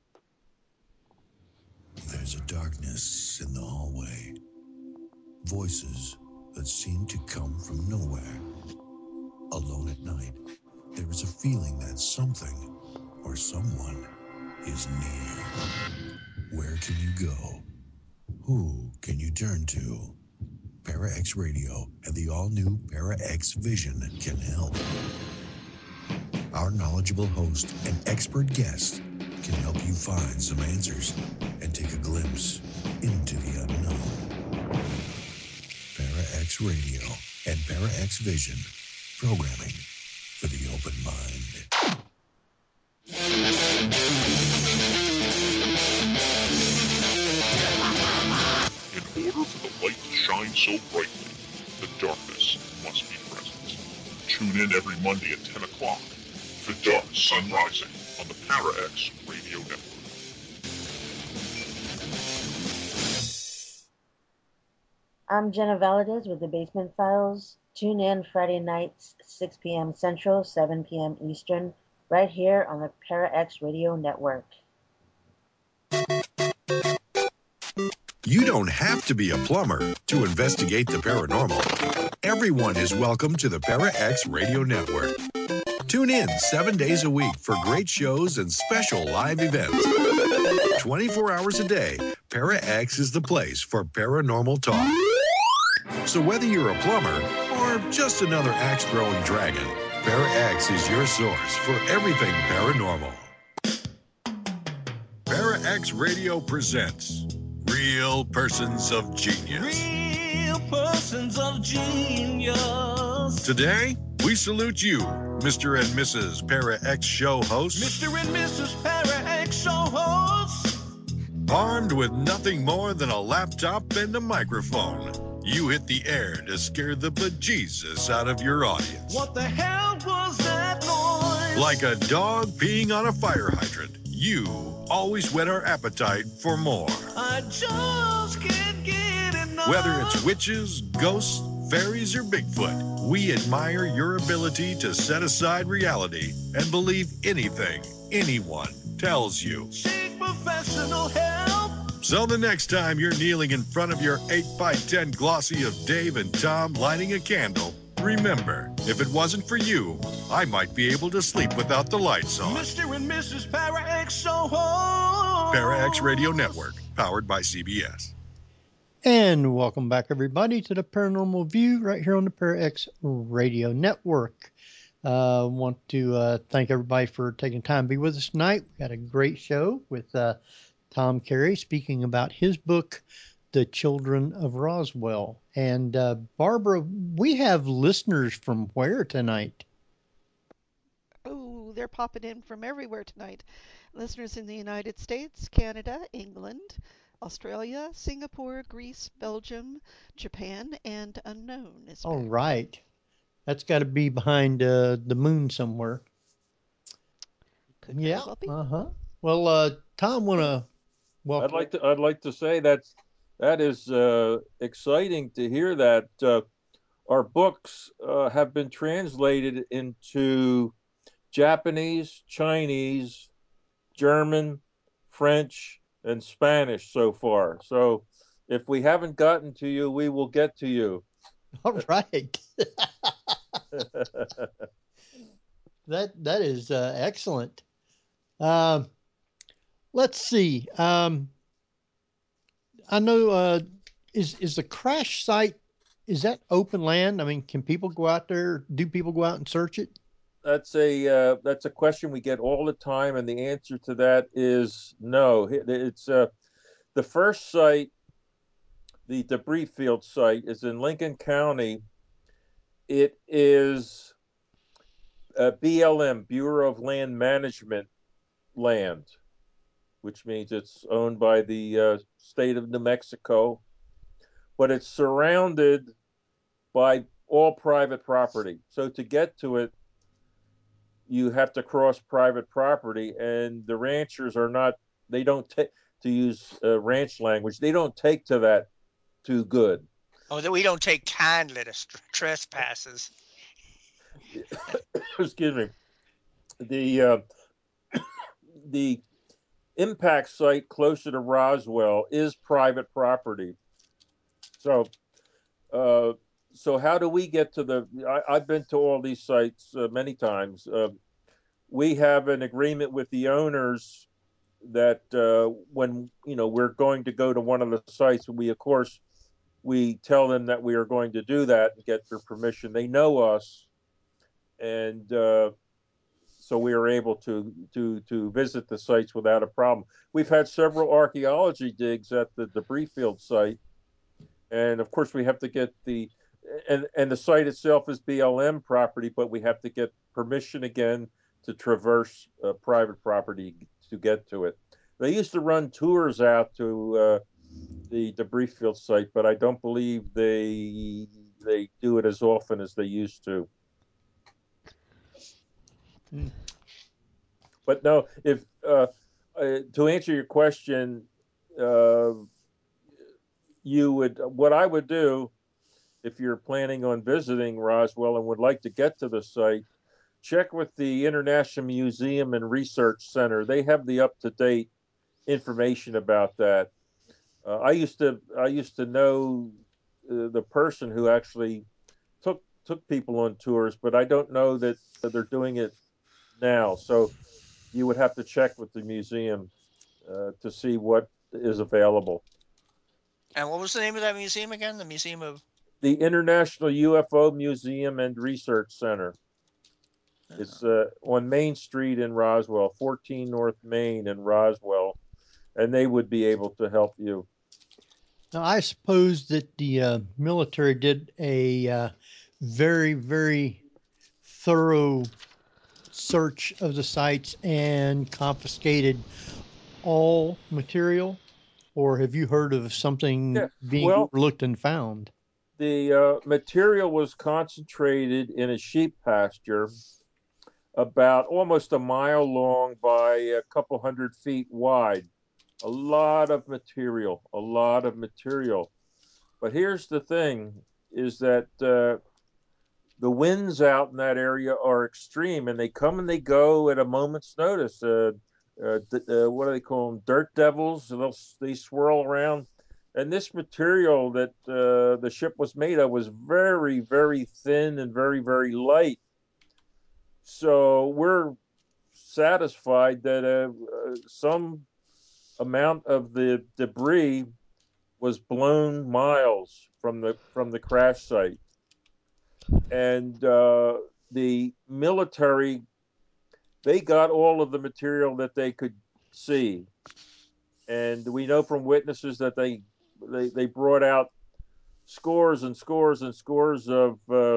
N: There's a darkness in the hallway. Voices that seem to come from nowhere. Alone at night, there is a feeling that something or someone is near. Where can you go? Who can you turn to? ParaX Radio and the all-new ParaX Vision can help. Our knowledgeable host and expert guest can help you find some answers and take a glimpse into the unknown. ParaX Radio and ParaX Vision, programming for the open mind.
O: In order for the light to shine so brightly, the darkness must be present. Tune in every Monday at 10 o'clock for Dark Sun Rising on the ParaX Radio Network.
P: I'm Jenna Valadez with the Basement Files. Tune in Friday nights, 6 p.m. Central, 7 p.m. Eastern, right here on the ParaX Radio Network.
A: You don't have to be a plumber to investigate the paranormal. Everyone is welcome to the ParaX Radio Network. Tune in 7 days a week for great shows and special live events. 24 hours a day, ParaX is the place for paranormal talk. So whether you're a plumber or just another axe-throwing dragon, ParaX is your source for everything paranormal. ParaX Radio presents Real Persons of Genius.
Q: Real Persons of Genius.
A: Today, we salute you, Mr. and Mrs. ParaX show hosts.
Q: Mr. and Mrs. ParaX show hosts.
A: Armed with nothing more than a laptop and a microphone, you hit the air to scare the bejesus out of your audience.
Q: What the hell was that noise?
A: Like a dog peeing on a fire hydrant, you always whet our appetite for more.
Q: I just can't get enough.
A: Whether it's witches, ghosts, fairies, or Bigfoot, we admire your ability to set aside reality and believe anything anyone tells you.
Q: Seek professional help.
A: So the next time you're kneeling in front of your 8x10 glossy of Dave and Tom lighting a candle, remember, if it wasn't for you, I might be able to sleep without the lights on.
Q: Mr. and Mrs. ParaX show hosts.
A: ParaX Radio Network, powered by CBS.
C: And welcome back, everybody, to the Paranormal View right here on the ParaX Radio Network. Want to thank everybody for taking time to be with us tonight. We got a great show with Tom Carey speaking about his book, The Children of Roswell. And Barbara, we have listeners from where tonight?
E: Oh, they're popping in from everywhere tonight. Listeners in the United States, Canada, England, Australia, Singapore, Greece, Belgium, Japan, and unknown is
C: All
E: back.
C: right. That's got to be behind the moon somewhere.
E: Could very well be.
C: Well, Tom, want to welcome?
F: I'd like to say that is exciting to hear that our books have been translated into Japanese, Chinese, German, French, and Spanish so far. So if we haven't gotten to you, we will get to you.
C: All right. That is excellent. Let's see. I know. Is the crash site, is that open land? I mean, can people go out there? Do people go out and search it?
F: That's a question we get all the time, and the answer to that is no. It's the first site, the debris field site, is in Lincoln County. It is BLM, Bureau of Land Management land, which means it's owned by the state of New Mexico, but it's surrounded by all private property. So to get to it, you have to cross private property, and the ranchers are not, they don't take, to use ranch language, they don't take to that too good.
D: Oh, that we don't take kindly to trespasses.
F: Excuse me. The impact site closer to Roswell is private property. So so how do we get to the, I've been to all these sites many times. We have an agreement with the owners that when, we're going to go to one of the sites, we tell them that we are going to do that and get their permission. They know us. And so we are able to visit the sites without a problem. We've had several archaeology digs at the debris field site. And of course we have to get and the site itself is BLM property, but we have to get permission again to traverse private property to get to it. They used to run tours out to the debris field site, but I don't believe they do it as often as they used to. But no, if to answer your question, what I would do if you're planning on visiting Roswell and would like to get to the site, check with the International Museum and Research Center. They have the up-to-date information about that. I used to know the person who actually took people on tours, but I don't know that they're doing it now. So you would have to check with the museum to see what is available.
D: And what was the name of that museum again? The Museum of
F: the International UFO Museum and Research Center. It's on Main Street in Roswell, 14 North Main in Roswell, and they would be able to help you.
C: Now, I suppose that the military did a very, very thorough search of the sites and confiscated all material, or have you heard of something being overlooked and found?
F: The material was concentrated in a sheep pasture about almost a mile long by a couple 100 feet wide. A lot of material. But here's the thing, is that the winds out in that area are extreme, and they come and they go at a moment's notice. What do they call them? Dirt devils. They swirl around. And this material that the ship was made of was very, very thin and very, very light. So we're satisfied that some amount of the debris was blown miles from the crash site. And the military, they got all of the material that they could see. And we know from witnesses that they brought out scores and scores and scores of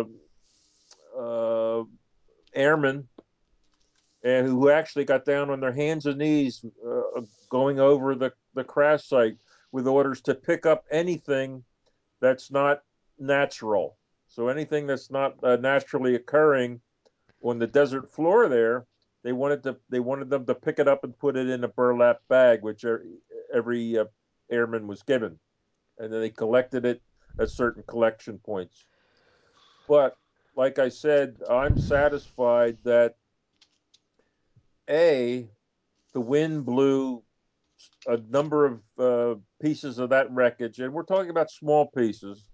F: airmen, and who actually got down on their hands and knees going over the crash site with orders to pick up anything that's not natural. So anything that's not naturally occurring on the desert floor there, they wanted them to pick it up and put it in a burlap bag, which every airman was given, and then they collected it at certain collection points. But like I said, I'm satisfied that the wind blew a number of pieces of that wreckage, and we're talking about small pieces,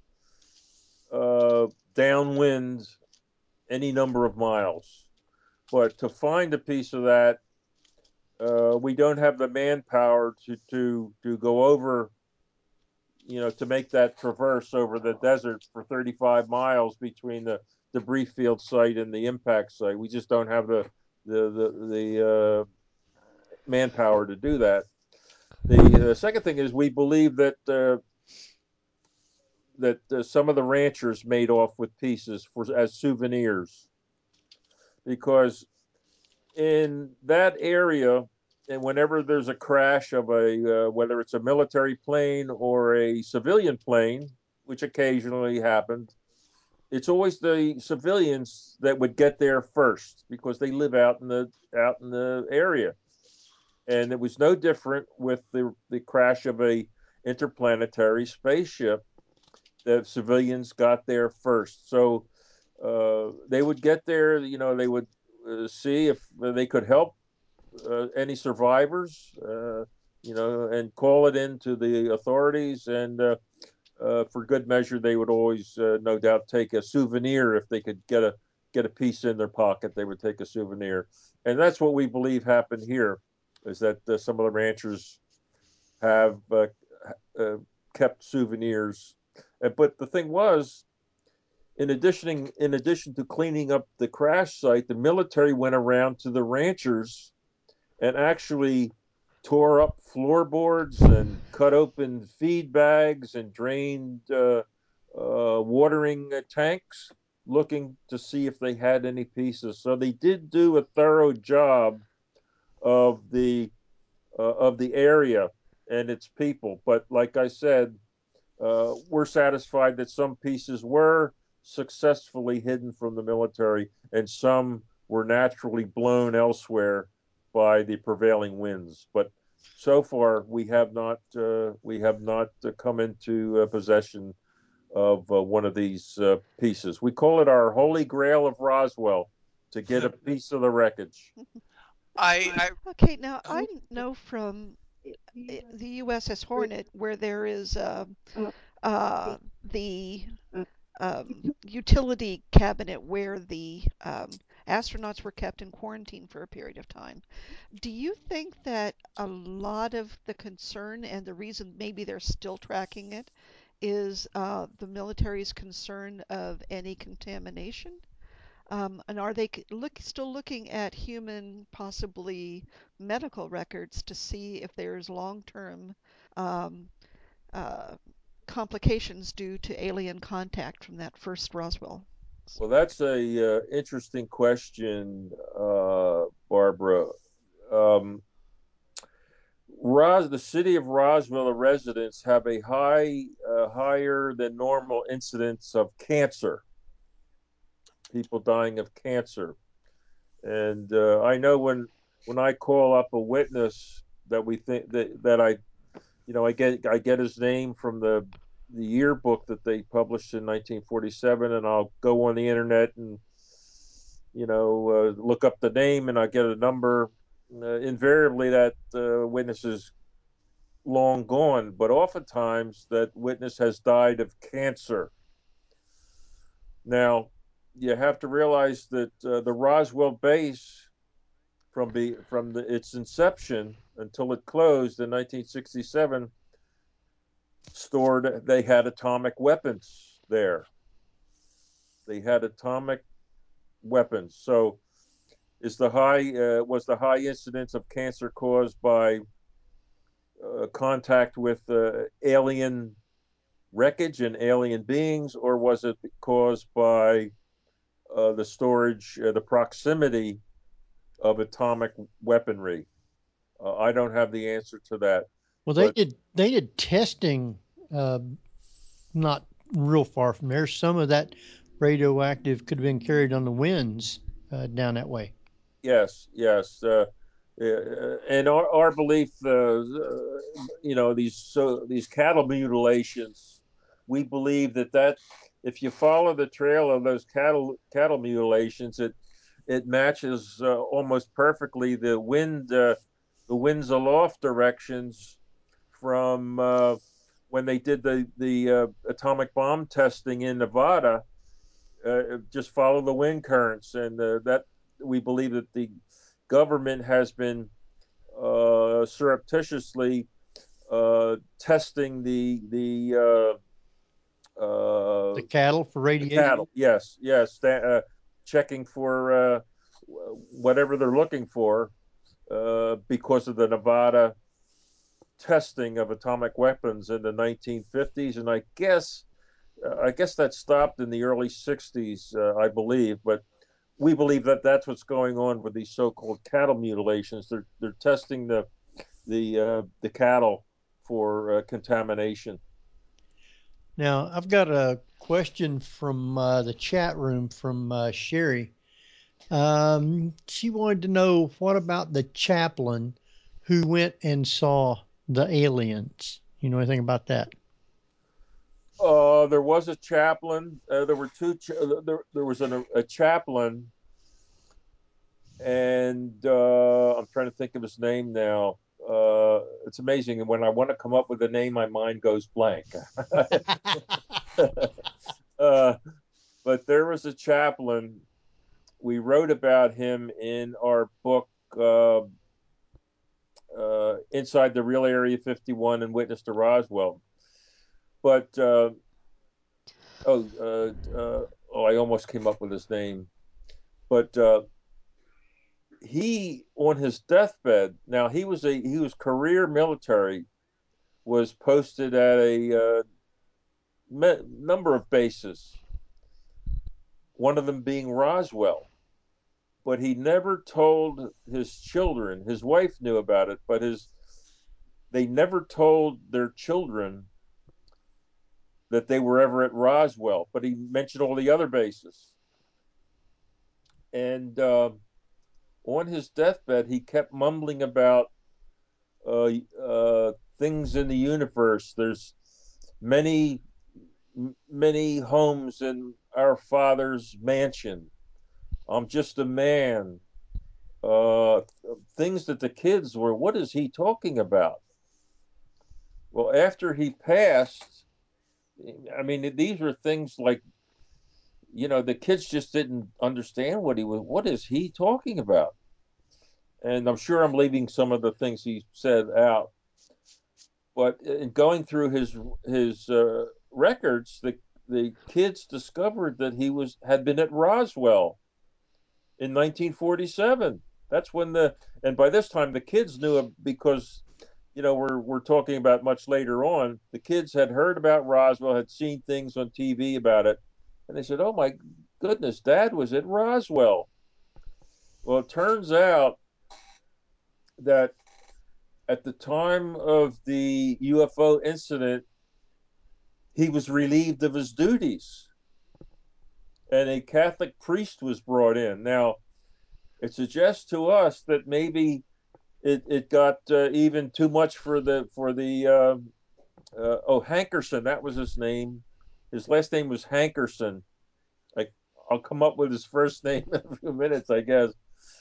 F: downwind any number of miles. But to find a piece of that, we don't have the manpower to go over, to make that traverse over the desert for 35 miles between the debris field site and the impact site. We just don't have the manpower to do that. The second thing is we believe that some of the ranchers made off with pieces as souvenirs, because in that area, and whenever there's a crash of whether it's a military plane or a civilian plane, which occasionally happened, it's always the civilians that would get there first because they live out in the area. And it was no different with the crash of a interplanetary spaceship. The civilians got there first. So they would get there, they would see if they could help any survivors, and call it in to the authorities. And for good measure, they would always, no doubt, take a souvenir. If they could get a piece in their pocket, they would take a souvenir. And that's what we believe happened here, is that some of the ranchers have kept souvenirs. But the thing was, in addition to cleaning up the crash site, the military went around to the ranchers and actually tore up floorboards and cut open feed bags and drained watering tanks, looking to see if they had any pieces. So they did do a thorough job of the area and its people. But like I said, we're satisfied that some pieces were successfully hidden from the military, and some were naturally blown elsewhere by the prevailing winds. But so far, we have not come into possession of one of these pieces. We call it our Holy Grail of Roswell, to get a piece of the wreckage.
E: Okay, now I know from the USS Hornet, where there is the utility cabinet where the astronauts were kept in quarantine for a period of time. Do you think that a lot of the concern and the reason maybe they're still tracking it is the military's concern of any contamination? And are they still looking at human, possibly medical records to see if there's long-term complications due to alien contact from that first Roswell?
F: Well, that's a interesting question, Barbara. The city of Roswell, the residents have a higher than normal incidence of cancer. People dying of cancer, and I know when I call up a witness that we think that I get his name from the yearbook that they published in 1947, and I'll go on the internet and look up the name, and I get a number. Invariably, that witness is long gone, but oftentimes that witness has died of cancer. Now, you have to realize that the Roswell base, from its inception until it closed in 1967, they had atomic weapons there. They had atomic weapons. So, was the high incidence of cancer caused by contact with alien wreckage and alien beings, or was it caused by the storage, the proximity of atomic weaponry? I don't have the answer to that.
C: Well, they did testing not real far from there. Some of that radioactive could have been carried on the winds down that way.
F: Yes. And our belief, these cattle mutilations, we believe that if you follow the trail of those cattle mutilations, it matches almost perfectly the winds aloft directions from when they did the atomic bomb testing in Nevada. Just follow the wind currents, and that we believe that the government has been surreptitiously testing the
C: cattle for radiation.
F: Cattle, yes, checking for whatever they're looking for because of the Nevada testing of atomic weapons in the 1950s, and I guess that stopped in the early 60s, I believe. But we believe that that's what's going on with these so-called cattle mutilations. They're testing the cattle for contamination.
C: Now, I've got a question from the chat room from Sherry. She wanted to know, what about the chaplain who went and saw the aliens? You know anything about that?
F: There was a chaplain. There were two. There was a chaplain, and I'm trying to think of his name now. It's amazing, and when I want to come up with a name, my mind goes blank. But there was a chaplain. We wrote about him in our book, Inside the Real Area 51 and Witness to Roswell. But I almost came up with his name. But he, on his deathbed, now he was career military, was posted at a number of bases, one of them being Roswell. But he never told his children. His wife knew about it, but they never told their children that they were ever at Roswell. But he mentioned all the other bases. And on his deathbed, he kept mumbling about things in the universe. There's many homes in our Father's mansion. I'm just a man. Things that the kids were, what is he talking about? Well, after he passed, I mean, these were things like, the kids just didn't understand what is he talking about? And I'm sure I'm leaving some of the things he said out. But in going through his records, the kids discovered that he had been at Roswell in 1947. That's when and by this time the kids knew it, because we're talking about much later on. The kids had heard about Roswell, had seen things on TV about it, and they said, "Oh my goodness, Dad was at Roswell." Well, it turns out that at the time of the UFO incident, he was relieved of his duties, and a Catholic priest was brought in. Now, it suggests to us that maybe it got even too much for the Hankerson. That was his name. His last name was Hankerson. I'll come up with his first name in a few minutes, I guess.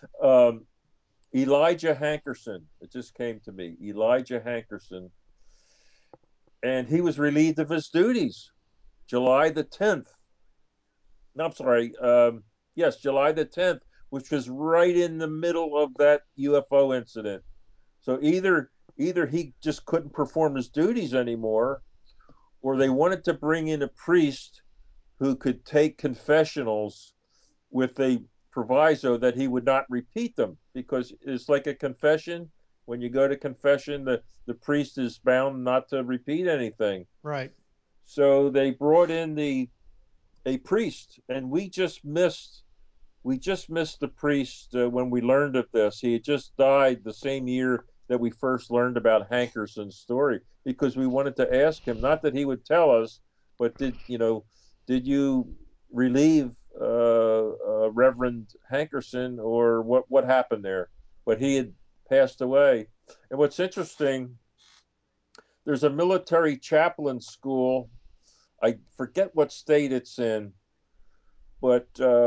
F: Elijah Hankerson. It just came to me. Elijah Hankerson. And he was relieved of his duties July the 10th. No, I'm sorry. Yes, July the 10th, which was right in the middle of that UFO incident. So either he just couldn't perform his duties anymore, or they wanted to bring in a priest who could take confessionals with a proviso that he would not repeat them, because it's like a confession. When you go to confession, the priest is bound not to repeat anything.
C: Right.
F: So they brought in a priest, and we just missed the priest when we learned of this. He had just died the same year that we first learned about Hankerson's story, because we wanted to ask him, not that he would tell us, but did you relieve Reverend Hankerson, or what happened there? But he had passed away. And what's interesting, there's a military chaplain school. I forget what state it's in, but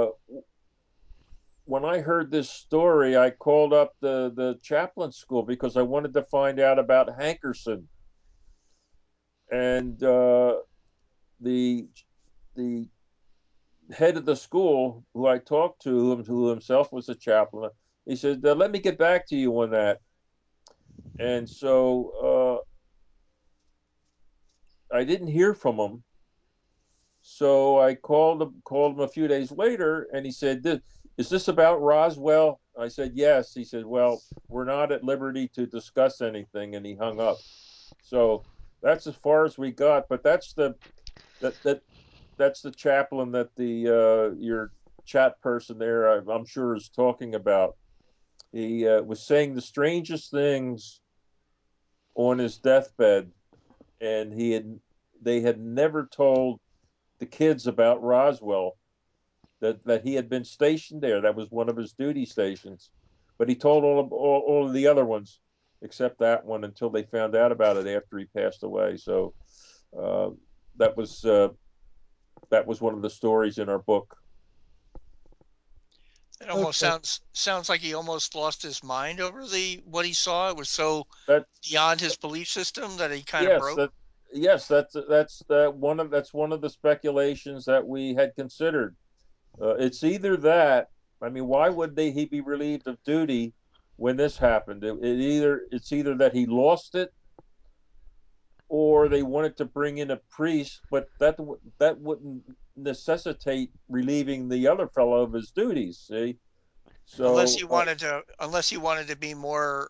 F: when I heard this story, I called up the chaplain school because I wanted to find out about Hankerson. And the head of the school, who I talked to, who himself was a chaplain, he said, "Let me get back to you on that." And so I didn't hear from him. So I called him a few days later, and he said, "Is this about Roswell?" I said, "Yes." He said, "Well, we're not at liberty to discuss anything," and he hung up. So that's as far as we got. But that's the chaplain that your chat person there, I'm sure, is talking about. He was saying the strangest things on his deathbed, and they had never told the kids about Roswell, that he had been stationed there. That was one of his duty stations. But he told all of the other ones except that one until they found out about it after he passed away. So that was one of the stories in our book.
D: It almost sounds like he almost lost his mind over what he saw. It was so beyond his belief system that he kind of broke.
F: That's one of the speculations that we had considered. It's either that. I mean, why would he be relieved of duty when this happened? It's either that he lost it, or they wanted to bring in a priest, but that wouldn't necessitate relieving the other fellow of his duties. See, so
D: unless you wanted to be more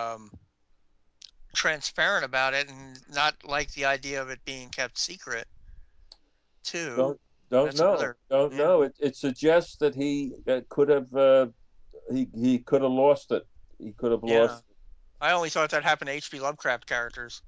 D: transparent about it and not like the idea of it being kept secret, too.
F: Don't know. It suggests that he could have he could have lost it. He could have lost it.
D: I only thought that happened to H.P. Lovecraft characters.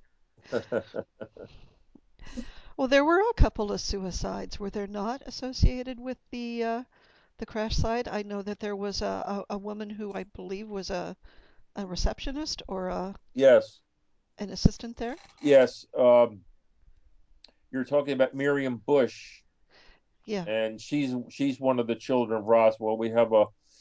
E: Well, there were a couple of suicides. Were there not, associated with the crash site? I know that there was a woman who I believe was a receptionist or an assistant there.
F: Yes. You're talking about Miriam Bush.
E: Yeah.
F: And she's one of the children of Roswell. We have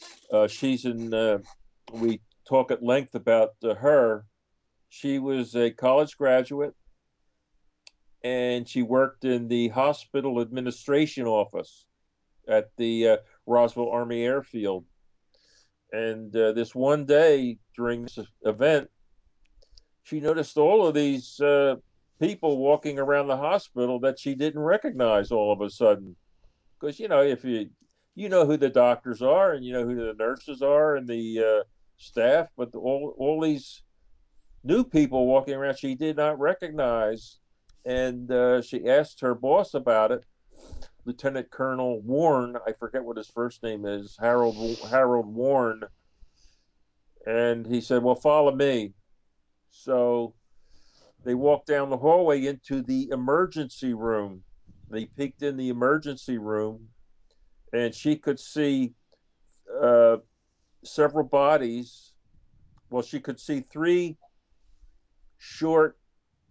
F: we talk at length about her. She was a college graduate, and she worked in the hospital administration office at the Roswell Army Airfield. And this one day during this event, she noticed all of these people walking around the hospital that she didn't recognize all of a sudden. Because, if you know who the doctors are, and you know who the nurses are, and the staff, but all these new people walking around she did not recognize. And she asked her boss about it, Lieutenant Colonel Warren. I forget what his first name is, Harold Warren. And he said, "Well, follow me." So they walked down the hallway into the emergency room. They peeked in the emergency room, and she could see several bodies. Well, she could see 3 short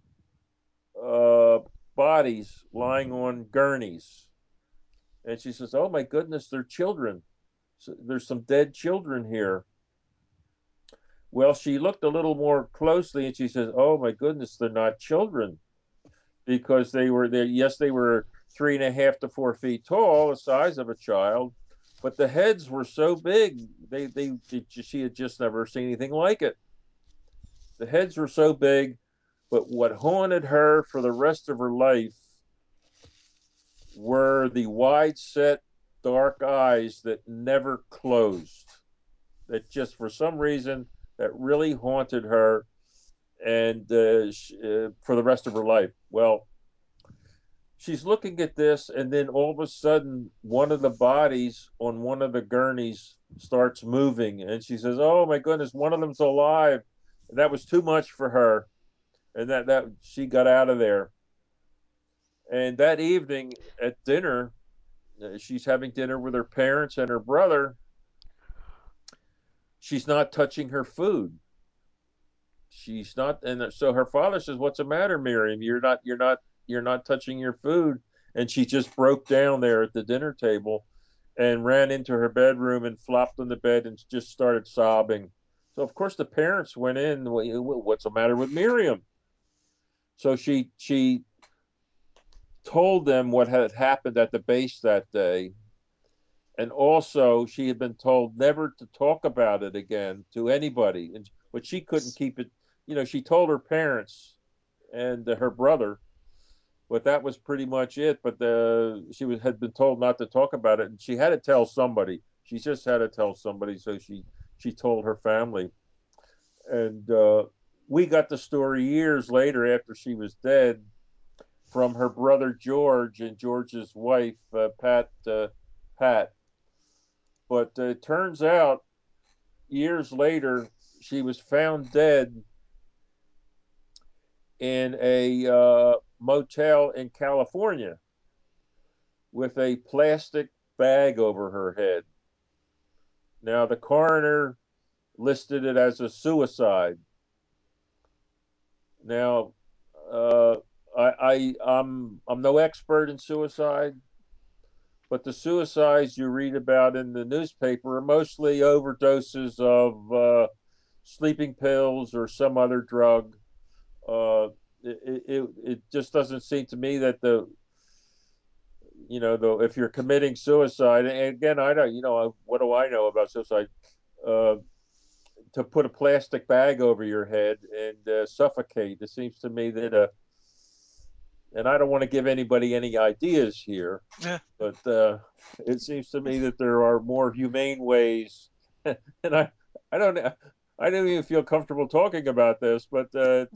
F: bodies lying on gurneys. And she says, "Oh my goodness, they're children. So there's some dead children here." Well, she looked a little more closely, and she says, "Oh my goodness, they're not children." Because they were there. Yes, they were 3.5 to 4 feet tall, the size of a child, but the heads were so big. She had just never seen anything like it. The heads were so big, but what haunted her for the rest of her life were the wide-set dark eyes that never closed. That just for some reason that really haunted her, and for the rest of her life. Well, she's looking at this, and then all of a sudden, one of the bodies on one of the gurneys starts moving, and she says, "Oh my goodness, one of them's alive." And that was too much for her, and that she got out of there. And that evening at dinner, she's having dinner with her parents and her brother. She's not touching her food. She's not, and so her father says, "What's the matter, Miriam? You're not touching your food." And she just broke down there at the dinner table and ran into her bedroom and flopped on the bed and just started sobbing. So of course the parents went in. "What's the matter with Miriam?" So she told them what had happened at the base that day, and also she had been told never to talk about it again to anybody. But she couldn't keep it. She told her parents and her brother, but that was pretty much it. But had been told not to talk about it, and she had to tell somebody. She just had to tell somebody, so she told her family. And we got the story years later after she was dead from her brother George and George's wife Pat. But it turns out years later she was found dead in a motel in California with a plastic bag over her head. Now the coroner listed it as a suicide. Now I'm no expert in suicide, but the suicides you read about in the newspaper are mostly overdoses of sleeping pills or some other drug. It just doesn't seem to me that if you're committing suicide, and again, I don't, what do I know about suicide? To put a plastic bag over your head and suffocate. It seems to me that, and I don't want to give anybody any ideas here, but it seems to me that there are more humane ways, and I don't even feel comfortable talking about this, but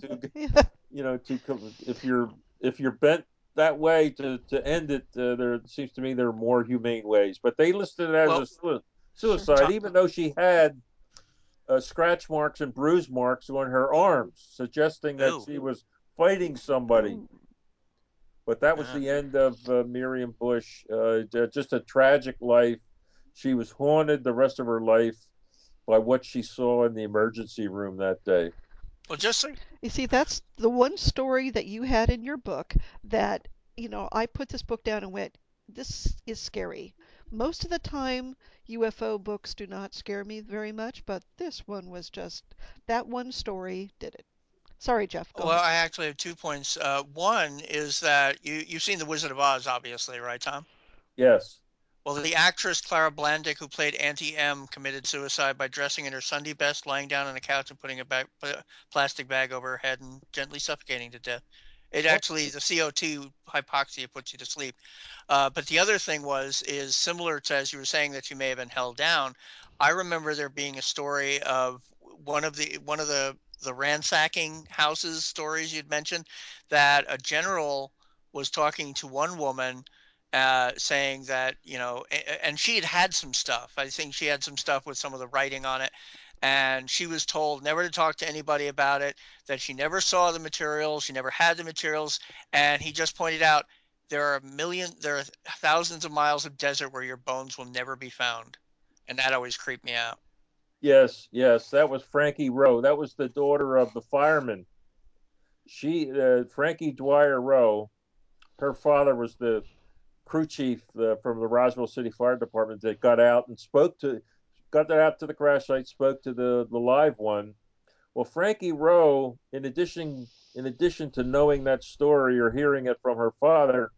F: if you're bent that way to end it, there seems to me there are more humane ways. But they listed it as a suicide, even though she had scratch marks and bruise marks on her arms, suggesting that she was fighting somebody. But that was the end of Miriam Bush. Just a tragic life. She was haunted the rest of her life by what she saw in the emergency room that day.
D: Well,
E: you see, that's the one story that you had in your book that, I put this book down and went, this is scary. Most of the time, UFO books do not scare me very much, but this one was just, that one story did it. Sorry, Jeff. Go ahead.
D: I actually have 2 points. One is that you've seen The Wizard of Oz, obviously, right, Tom?
F: Yes.
D: Well, the actress Clara Blandick, who played Auntie M, committed suicide by dressing in her Sunday best, lying down on a couch and putting a plastic bag over her head and gently suffocating to death. It actually, the CO2 hypoxia puts you to sleep. But the other thing is similar to, as you were saying, that you may have been held down. I remember there being a story of one of the ransacking houses stories you'd mentioned, that a general was talking to one woman, saying that, and she had some stuff. I think she had some stuff with some of the writing on it. And she was told never to talk to anybody about it, that she never saw the materials, she never had the materials. And he just pointed out, there are thousands of miles of desert where your bones will never be found. And that always creeped me out.
F: Yes, that was Frankie Rowe. That was the daughter of the fireman. Frankie Dwyer Rowe, her father was the crew chief from the Roswell City Fire Department that got out and got out to the crash site, spoke to the live one. Well, Frankie Rowe, in addition to knowing that story or hearing it from her father,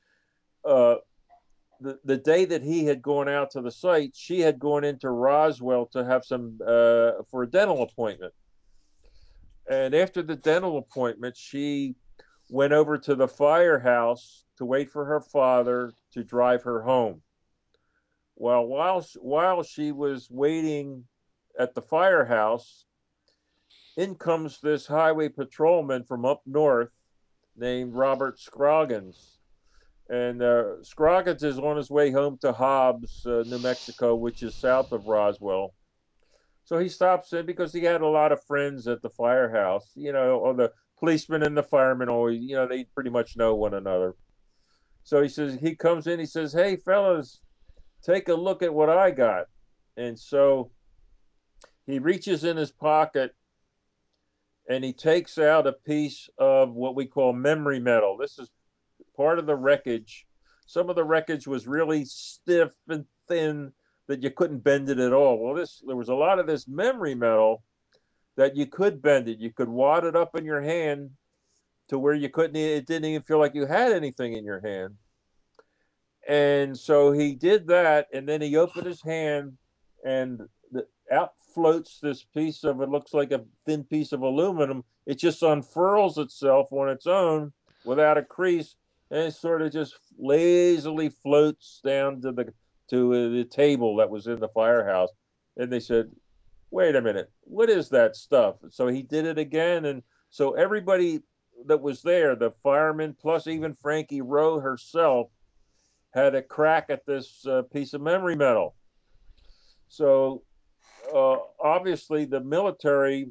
F: the day that he had gone out to the site, she had gone into Roswell to have for a dental appointment. And after the dental appointment, she went over to the firehouse to wait for her father to drive her home. Well, while she was waiting at the firehouse, in comes this highway patrolman from up north named Robert Scroggins. And Scroggins is on his way home to Hobbs, New Mexico, which is south of Roswell. So he stops in because he had a lot of friends at the firehouse, or the policemen and the firemen always, they pretty much know one another. So he comes in, he says, "Hey, fellas, take a look at what I got." And so he reaches in his pocket and he takes out a piece of what we call memory metal. This is part of the wreckage. Some of the wreckage was really stiff and thin that you couldn't bend it at all. Well, there was a lot of this memory metal that you could bend it. You could wad it up in your hand to where it didn't even feel like you had anything in your hand. And so he did that, and then he opened his hand, and out floats this piece of, it looks like a thin piece of aluminum. It just unfurls itself on its own without a crease, and it sort of just lazily floats down to the table that was in the firehouse. And they said, "Wait a minute, what is that stuff?" So he did it again, and so everybody that was there, the firemen plus even Frankie Rowe herself, had a crack at this piece of memory metal. So obviously the military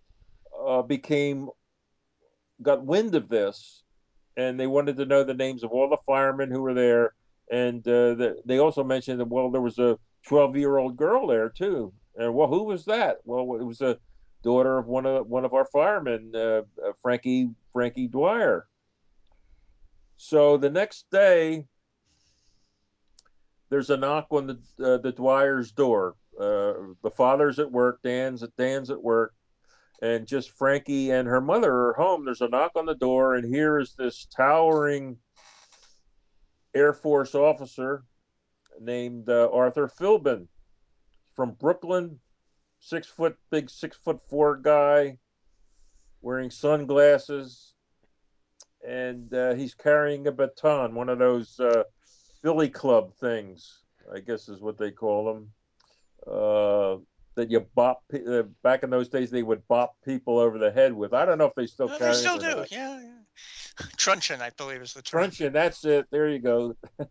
F: got wind of this, and they wanted to know the names of all the firemen who were there. And they also mentioned that, well, there was a 12-year-old girl there too. And well, who was that? Well, it was a daughter of one of our firemen, Frankie Dwyer. So the next day, there's a knock on the Dwyer's door. The father's at work, Dan's at work, and just Frankie and her mother are home. There's a knock on the door, and here is this towering Air Force officer named Arthur Philbin from Brooklyn, 6'4" guy, wearing sunglasses, and he's carrying a baton, one of those Billy Club things, I guess is what they call them. That you bop. Back in those days, they would bop people over the head with. I don't know if they still carry
D: They still
F: them or
D: do.
F: not.
D: Yeah. Truncheon, I believe, is the term.
F: Truncheon, that's it. There you go.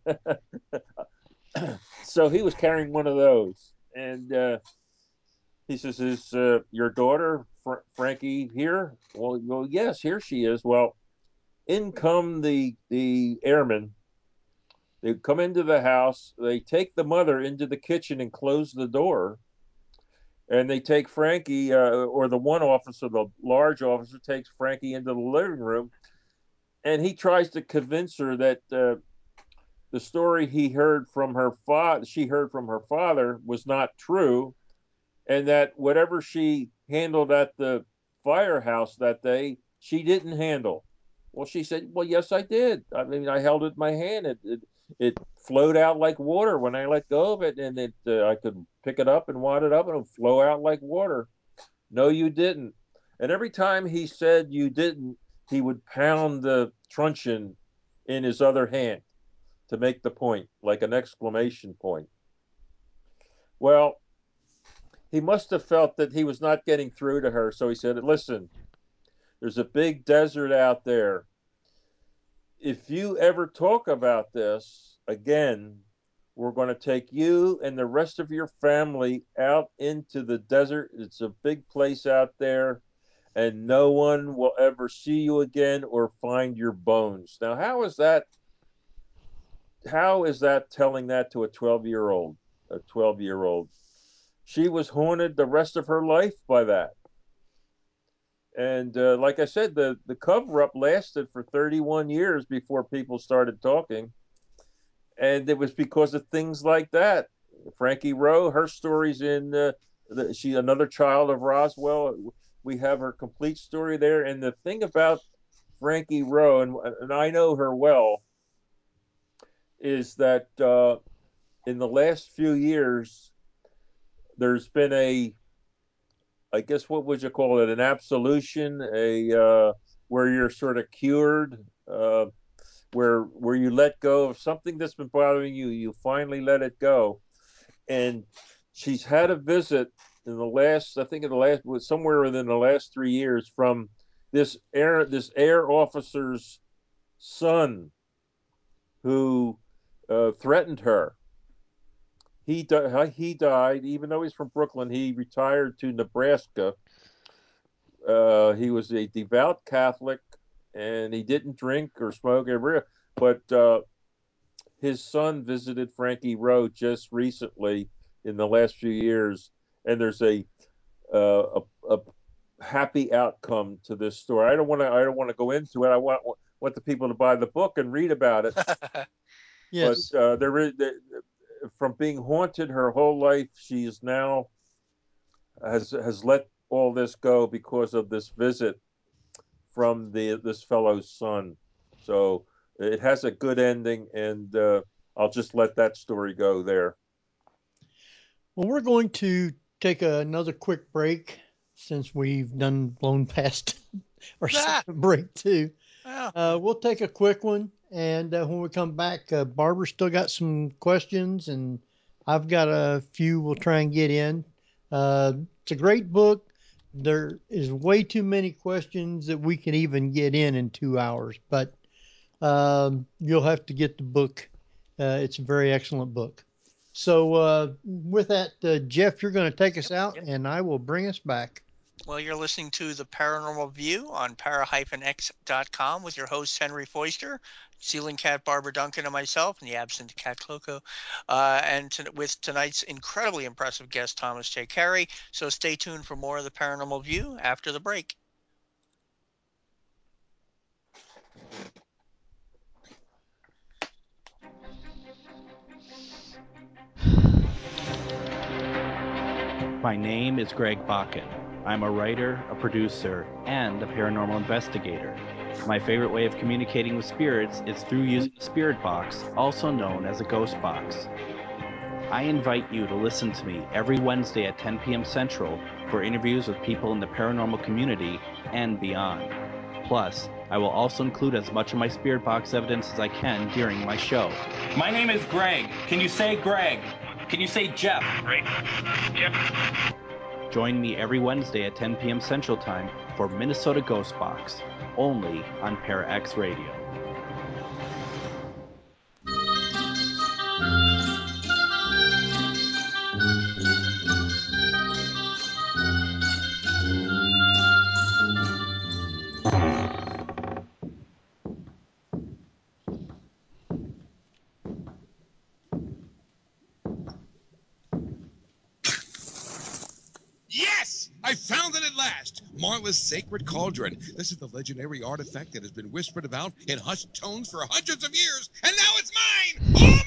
F: So he was carrying one of those, and he says, "Is your daughter Frankie here?" Well, yes, here she is. Well, in come the airmen. They come into the house. They take the mother into the kitchen and close the door. And they take Frankie, or the one officer, the large officer, takes Frankie into the living room, and he tries to convince her that the story she heard from her father was not true, and that whatever she handled at the firehouse that day, she didn't handle. Well, she said, "Well, yes, I did. I mean, I held it in my hand. It flowed out like water when I let go of it, and I could pick it up and wad it up, and it would flow out like water." "No, you didn't." And every time he said "you didn't," he would pound the truncheon in his other hand to make the point, like an exclamation point. Well, he must have felt that he was not getting through to her, so he said, "Listen, there's a big desert out there. If you ever talk about this again, we're going to take you and the rest of your family out into the desert. It's a big place out there, and no one will ever see you again or find your bones." Now, how is that telling that to a 12-year-old? A 12-year-old. She was haunted the rest of her life by that. And like I said, the cover-up lasted for 31 years before people started talking. And it was because of things like that. Frankie Rowe, her story's in, she's another child of Roswell. We have her complete story there. And the thing about Frankie Rowe, and I know her well, is that in the last few years, there's been I guess, what would you call it? An absolution, where you're sort of cured, where you let go of something that's been bothering you. You finally let it go. and she's had a visit in the last, somewhere within the last 3 years from this air officer's son who threatened her. He died, even though he's from Brooklyn. He retired to Nebraska. He was a devout Catholic, and he didn't drink or smoke ever. But his son visited Frankie Rowe just recently in the last few years, and there's a happy outcome to this story. I don't want to go into it. I want the people to buy the book and read about it.
C: Yes.
F: But from being haunted her whole life, she is now has let all this go because of this visit from this fellow's son. So it has a good ending, and I'll just let that story go there.
C: Well, we're going to take another quick break since we've blown past our second break too. We'll take a quick one, and when we come back, Barbara's still got some questions, and I've got a few we'll try and get in. It's a great book. There is way too many questions that we can even get in 2 hours, but you'll have to get the book. It's a very excellent book. So with that, Jeff, you're going to take us out, and I will bring us back.
D: Well, you're listening to The Paranormal View on para-x.com with your hosts Henry Foister, Ceiling Cat Barbara Duncan, and myself, and the absent Cat Cloco, with tonight's incredibly impressive guest, Thomas J. Carey. So stay tuned for more of The Paranormal View after the break.
R: My name is Greg Bakken. I'm a writer, a producer, and a paranormal investigator. My favorite way of communicating with spirits is through using a spirit box, also known as a ghost box. I invite you to listen to me every Wednesday at 10 p.m. Central for interviews with people in the paranormal community and beyond. Plus, I will also include as much of my spirit box evidence as I can during my show.
S: My name is Greg. Can you say Greg? Can you say Jeff? Greg.
R: Jeff. Join me every Wednesday at 10 p.m. Central Time for Minnesota Ghost Box, only on Para-X Radio.
T: I found it at last! Marla's Sacred Cauldron. This is the legendary artifact that has been whispered about in hushed tones for hundreds of years, and now it's mine!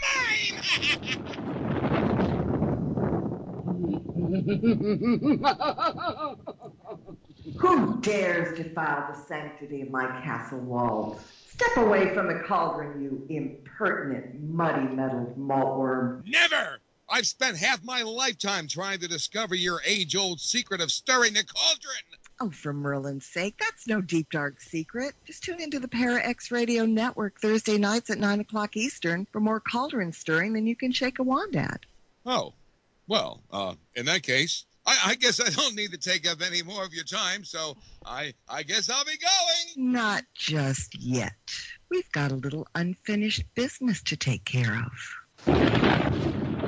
T: All mine!
L: Who dares defile the sanctity of my castle walls? Step away from the cauldron, you impertinent, muddy-mettled maltworm.
T: Never! I've spent half my lifetime trying to discover your age-old secret of stirring the cauldron.
U: Oh, for Merlin's sake, that's no deep, dark secret. Just tune into the Para-X Radio Network Thursday nights at 9 o'clock Eastern for more cauldron stirring than you can shake a wand at.
T: Oh, well, in that case, I guess I don't need to take up any more of your time, so I guess I'll be going.
U: Not just yet. We've got a little unfinished business to take care of.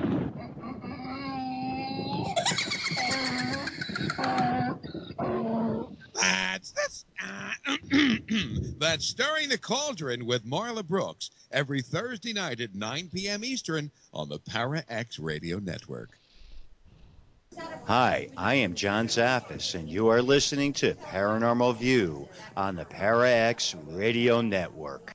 T: That's Stirring the Cauldron with Marla Brooks every Thursday night at 9 p.m. Eastern on the Para-X Radio Network.
V: Hi, I am John Zaffis, and you are listening to Paranormal View on the Para-X Radio Network.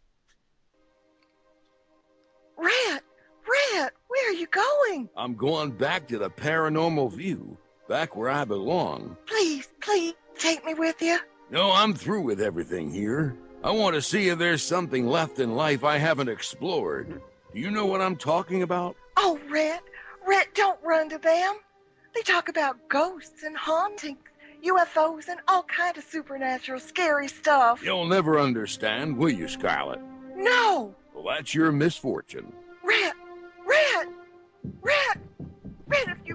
U: Rat, where are you going?
W: I'm going back to the Paranormal View, back where I belong.
U: Please, take me with you.
W: No, I'm through with everything here. I want to see if there's something left in life I haven't explored. Do you know what I'm talking about?
U: Oh, Rat, don't run to them. They talk about ghosts and hauntings, UFOs, and all kind of supernatural scary stuff.
W: You'll never understand, will you, Scarlet?
U: No!
W: Well, that's your misfortune.
U: Rat!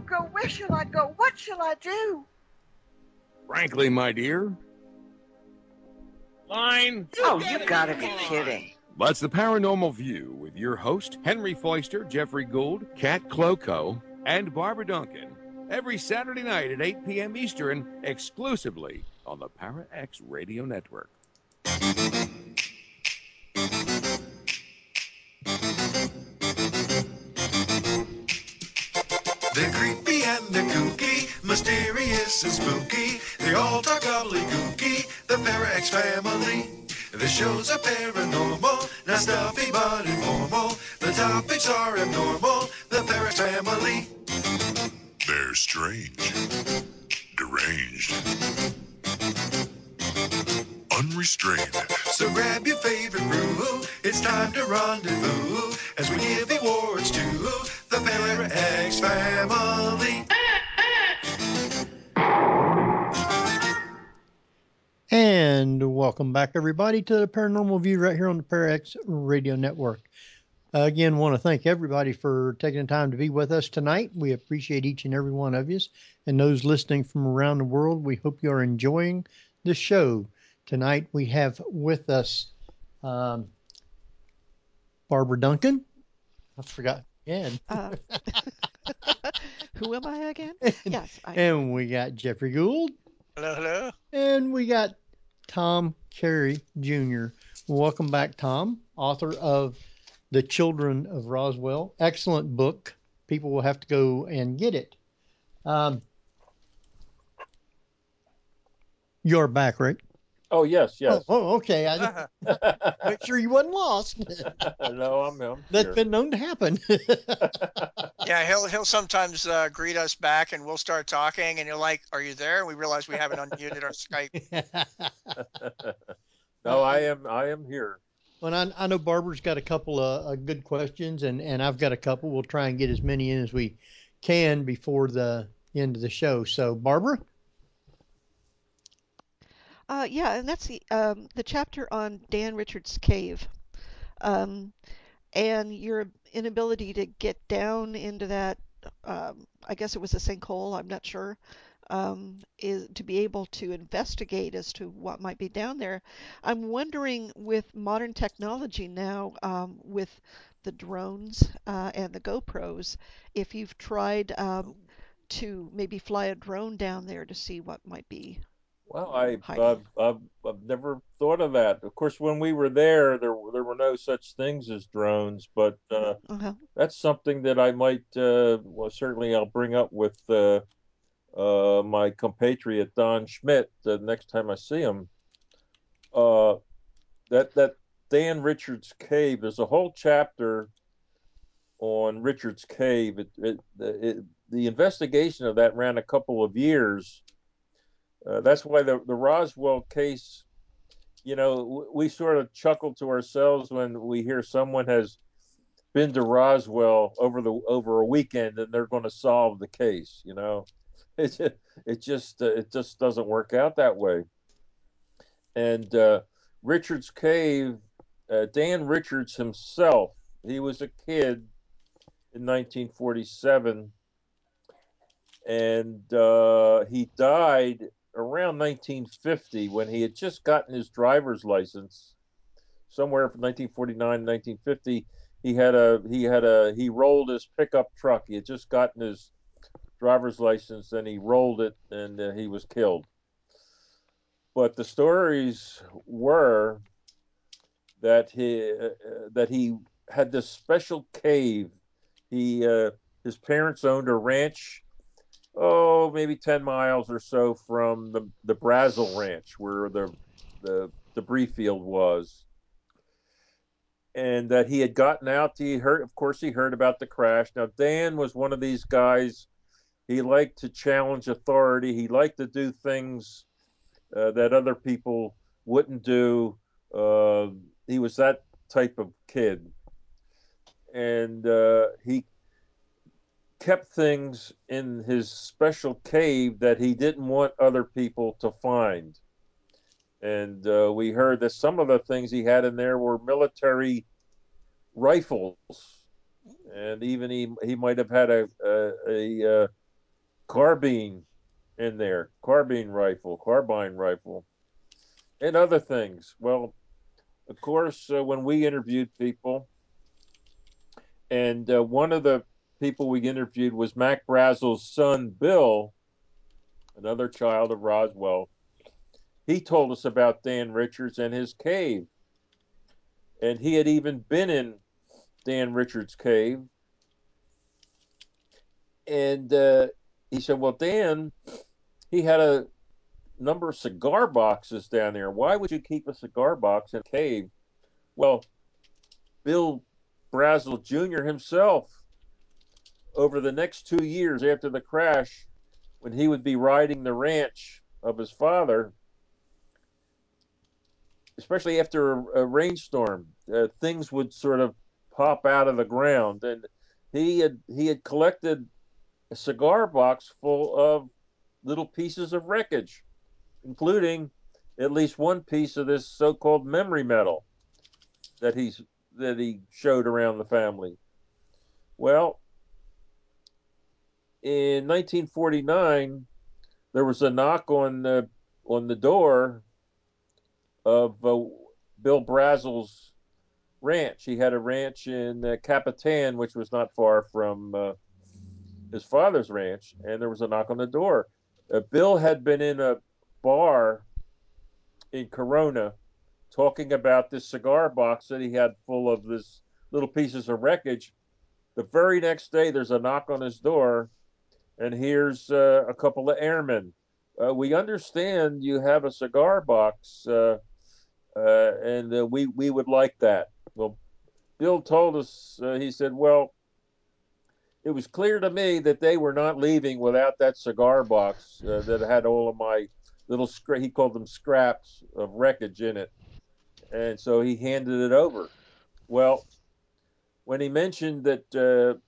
U: go? Where shall I go? What shall I do?
W: Frankly, my dear. Line.
U: You gotta be kidding.
W: That's the Paranormal View with your host, Henry Foister, Jeffrey Gould, Kat Cloco, and Barbara Duncan. Every Saturday night at 8 p.m. Eastern, exclusively on the Para X Radio Network.
A: They're creepy and they're kooky, mysterious and spooky. They all talk gobbledygooky, the Para-X family. The shows are paranormal, not stuffy but informal. The topics are abnormal, the Para-X family.
O: They're strange, deranged, unrestrained.
A: So grab your favorite brew, it's time to rendezvous as we give awards to the Para-X family.
C: And welcome back, everybody, to the Paranormal View right here on the Para-X Radio Network. Again, want to thank everybody for taking the time to be with us tonight. We appreciate each and every one of you. And those listening from around the world, we hope you are enjoying the show. Tonight we have with us Barbara Duncan. I forgot again.
E: Who am I again? Yes.
C: And we got Jeffrey Gould.
D: Hello, hello.
C: And we got Tom Carey Jr. Welcome back, Tom, author of The Children of Roswell. Excellent book. People will have to go and get it. You're back, right?
F: Oh, yes.
C: Oh, okay. I make sure you wasn't lost.
F: No, I'm here.
C: That's been known to happen.
D: Yeah, he'll sometimes greet us back, and we'll start talking, and you're like, "Are you there?" And we realize we haven't unmuted our Skype.
F: No, I am here.
C: Well, I know Barbara's got a couple of good questions, and I've got a couple. We'll try and get as many in as we can before the end of the show. So, Barbara?
E: Yeah, and that's the chapter on Dan Richards' cave, and your inability to get down into that. I guess it was a sinkhole. I'm not sure. Is to be able to investigate as to what might be down there. I'm wondering, with modern technology now, with the drones and the GoPros, if you've tried to maybe fly a drone down there to see what might be.
F: Well, I've never thought of that. Of course, when we were there were no such things as drones, but that's something that I might. Well, certainly I'll bring up with my compatriot Don Schmidt the next time I see him. That Dan Richards Cave. There's a whole chapter on Richards Cave. The investigation of that ran a couple of years. That's why the Roswell case, we sort of chuckle to ourselves when we hear someone has been to Roswell over a weekend and they're going to solve the case. It just doesn't work out that way. And Richards Cave, Dan Richards himself, he was a kid in 1947, and he died around 1950 when he had just gotten his driver's license. Somewhere from 1949 to 1950, he rolled his pickup truck. He had just gotten his driver's license, and he rolled it, and he was killed. But the stories were that he had this special cave. His parents owned a ranch, maybe 10 miles or so from the Brazel Ranch, where the debris field was. And that he had gotten out. He heard about the crash. Now, Dan was one of these guys. He liked to challenge authority. He liked to do things that other people wouldn't do. He was that type of kid. And he kept things in his special cave that he didn't want other people to find. And we heard that some of the things he had in there were military rifles, and even he might have had a carbine in there, carbine rifle, and other things. Well, of course, when we interviewed people, and one of the people we interviewed was Mac Brazel's son, Bill, another child of Roswell. He told us about Dan Richards and his cave. And he had even been in Dan Richards' cave. And he said, well, Dan, he had a number of cigar boxes down there. Why would you keep a cigar box in a cave? Well, Bill Brazel Jr. himself, over the next 2 years after the crash, when he would be riding the ranch of his father, especially after a rainstorm, things would sort of pop out of the ground. And he had collected a cigar box full of little pieces of wreckage, including at least one piece of this so-called memory metal that he showed around the family. Well, in 1949, there was a knock on the door of Bill Brazel's ranch. He had a ranch in Capitan, which was not far from his father's ranch, and there was a knock on the door. Bill had been in a bar in Corona talking about this cigar box that he had full of this little pieces of wreckage. The very next day, there's a knock on his door, and here's a couple of airmen. We understand you have a cigar box, and we would like that. Well, Bill told us, he said, well, it was clear to me that they were not leaving without that cigar box that had all of my little, he called them scraps of wreckage in it. And so he handed it over. Well, when he mentioned that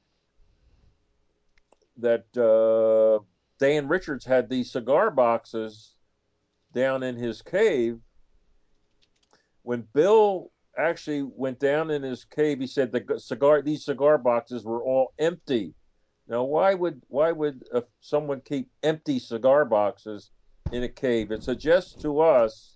F: Dan Richards had these cigar boxes down in his cave, when Bill actually went down in his cave, he said these cigar boxes were all empty. Now, why would someone keep empty cigar boxes in a cave? It suggests to us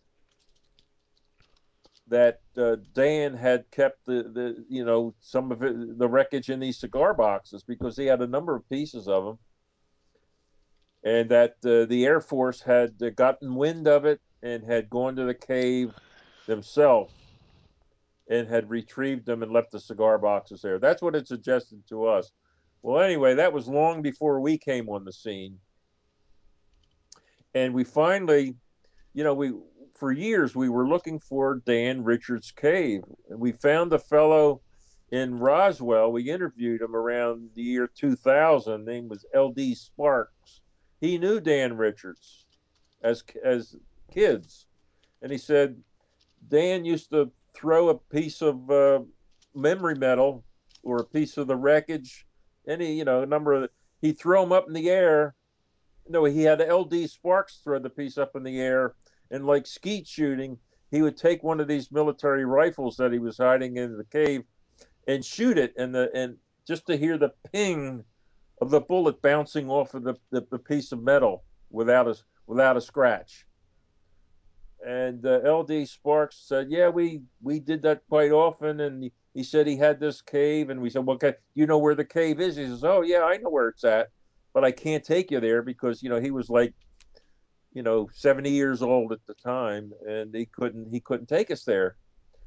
F: that Dan had kept the some of the wreckage in these cigar boxes, because he had a number of pieces of them, and that the Air Force had gotten wind of it and had gone to the cave themselves and had retrieved them and left the cigar boxes there. That's what it suggested to us. Well, anyway, that was long before we came on the scene. And we finally, for years, we were looking for Dan Richards' cave. And we found a fellow in Roswell. We interviewed him around the year 2000. His name was L.D. Sparks. He knew Dan Richards as kids. And he said, Dan used to throw a piece of memory metal or a piece of the wreckage, he'd throw them up in the air. No, he had L.D. Sparks throw the piece up in the air, and like skeet shooting, he would take one of these military rifles that he was hiding in the cave and shoot it, and just to hear the ping of the bullet bouncing off of the piece of metal without a scratch. And L.D. Sparks said, yeah, we did that quite often. And he said he had this cave. And we said, well, you know where the cave is? He says, oh, yeah, I know where it's at. But I can't take you there because, he was like, 70 years old at the time. And he couldn't take us there.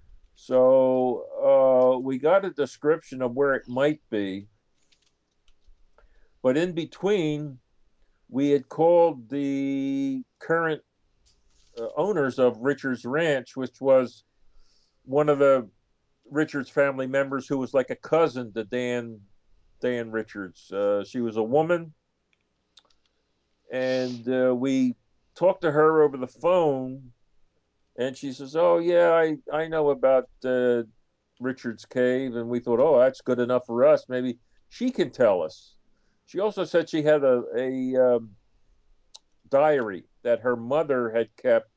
F: So we got a description of where it might be. But in between, we had called the current owners of Richards Ranch, which was one of the Richards family members who was like a cousin to Dan Richards. She was a woman, and we talked to her over the phone, and she says, oh yeah, I know about Richards Cave. And we thought, oh, that's good enough for us. Maybe she can tell us. She also said she had a diary that her mother had kept,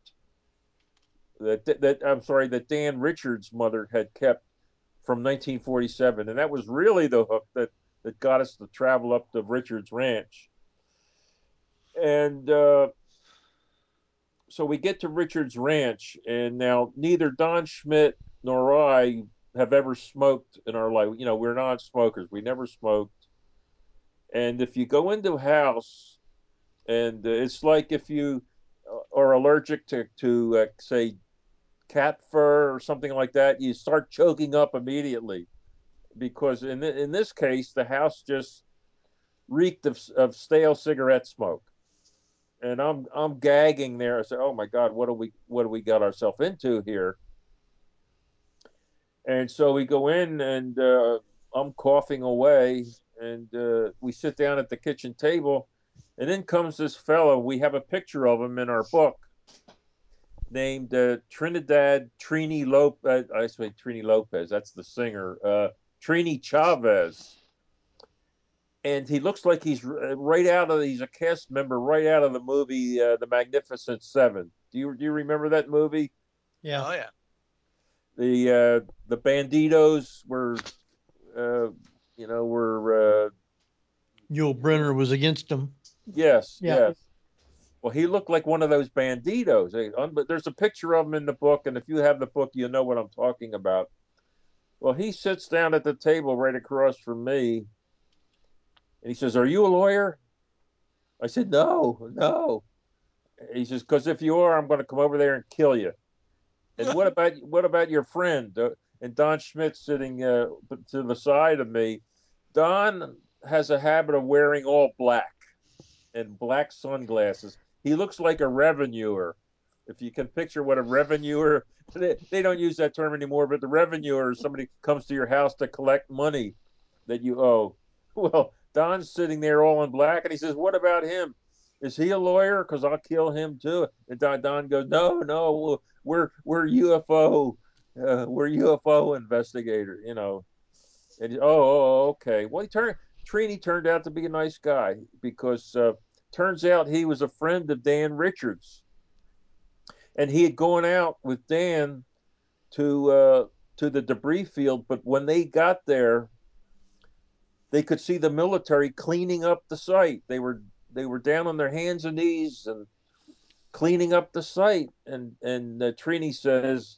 F: that Dan Richards' mother had kept from 1947. And that was really the hook that got us to travel up to Richards Ranch. And so we get to Richard's Ranch, and now neither Don Schmidt nor I have ever smoked in our life. You know, we're not smokers. We never smoked. And if you go into a house, and it's like if you are allergic to say, cat fur or something like that, you start choking up immediately, because in this case, the house just reeked of stale cigarette smoke. And I'm gagging there. I said, "Oh my God, what do we got ourselves into here?" And so we go in, and I'm coughing away, and we sit down at the kitchen table, and in comes this fellow. We have a picture of him in our book, named Trinidad Trini Lopez. I say Trini Lopez. That's the singer. Trini Chavez. And he looks like he's he's a cast member right out of the movie The Magnificent Seven. Do you remember that movie?
C: Yeah.
D: Oh yeah.
F: The Banditos were
C: Yul Brynner was against him.
F: Yes,
C: Yeah.
F: yes. Well, he looked like one of those banditos. But there's a picture of him in the book, and if you have the book, you know what I'm talking about. Well, he sits down at the table right across from me, and he says, "Are you a lawyer?" I said, "No, no." He says, "Because if you are, I'm going to come over there and kill you." And what about your friend? And Don Schmidt sitting to the side of me. Don has a habit of wearing all black and black sunglasses. He looks like a revenuer. If you can picture what a revenuer, they don't use that term anymore, but the revenuer is somebody comes to your house to collect money that you owe. Well, Don's sitting there all in black, and he says, "What about him? Is he a lawyer? Because I'll kill him too." And Don goes, "No, no, we're UFO, we're UFO investigator, you know." And okay. Well, Trini turned out to be a nice guy, because turns out he was a friend of Dan Richards, and he had gone out with Dan to the debris field. But when they got there, they could see the military cleaning up the site. They were down on their hands and knees and cleaning up the site. And Trini says,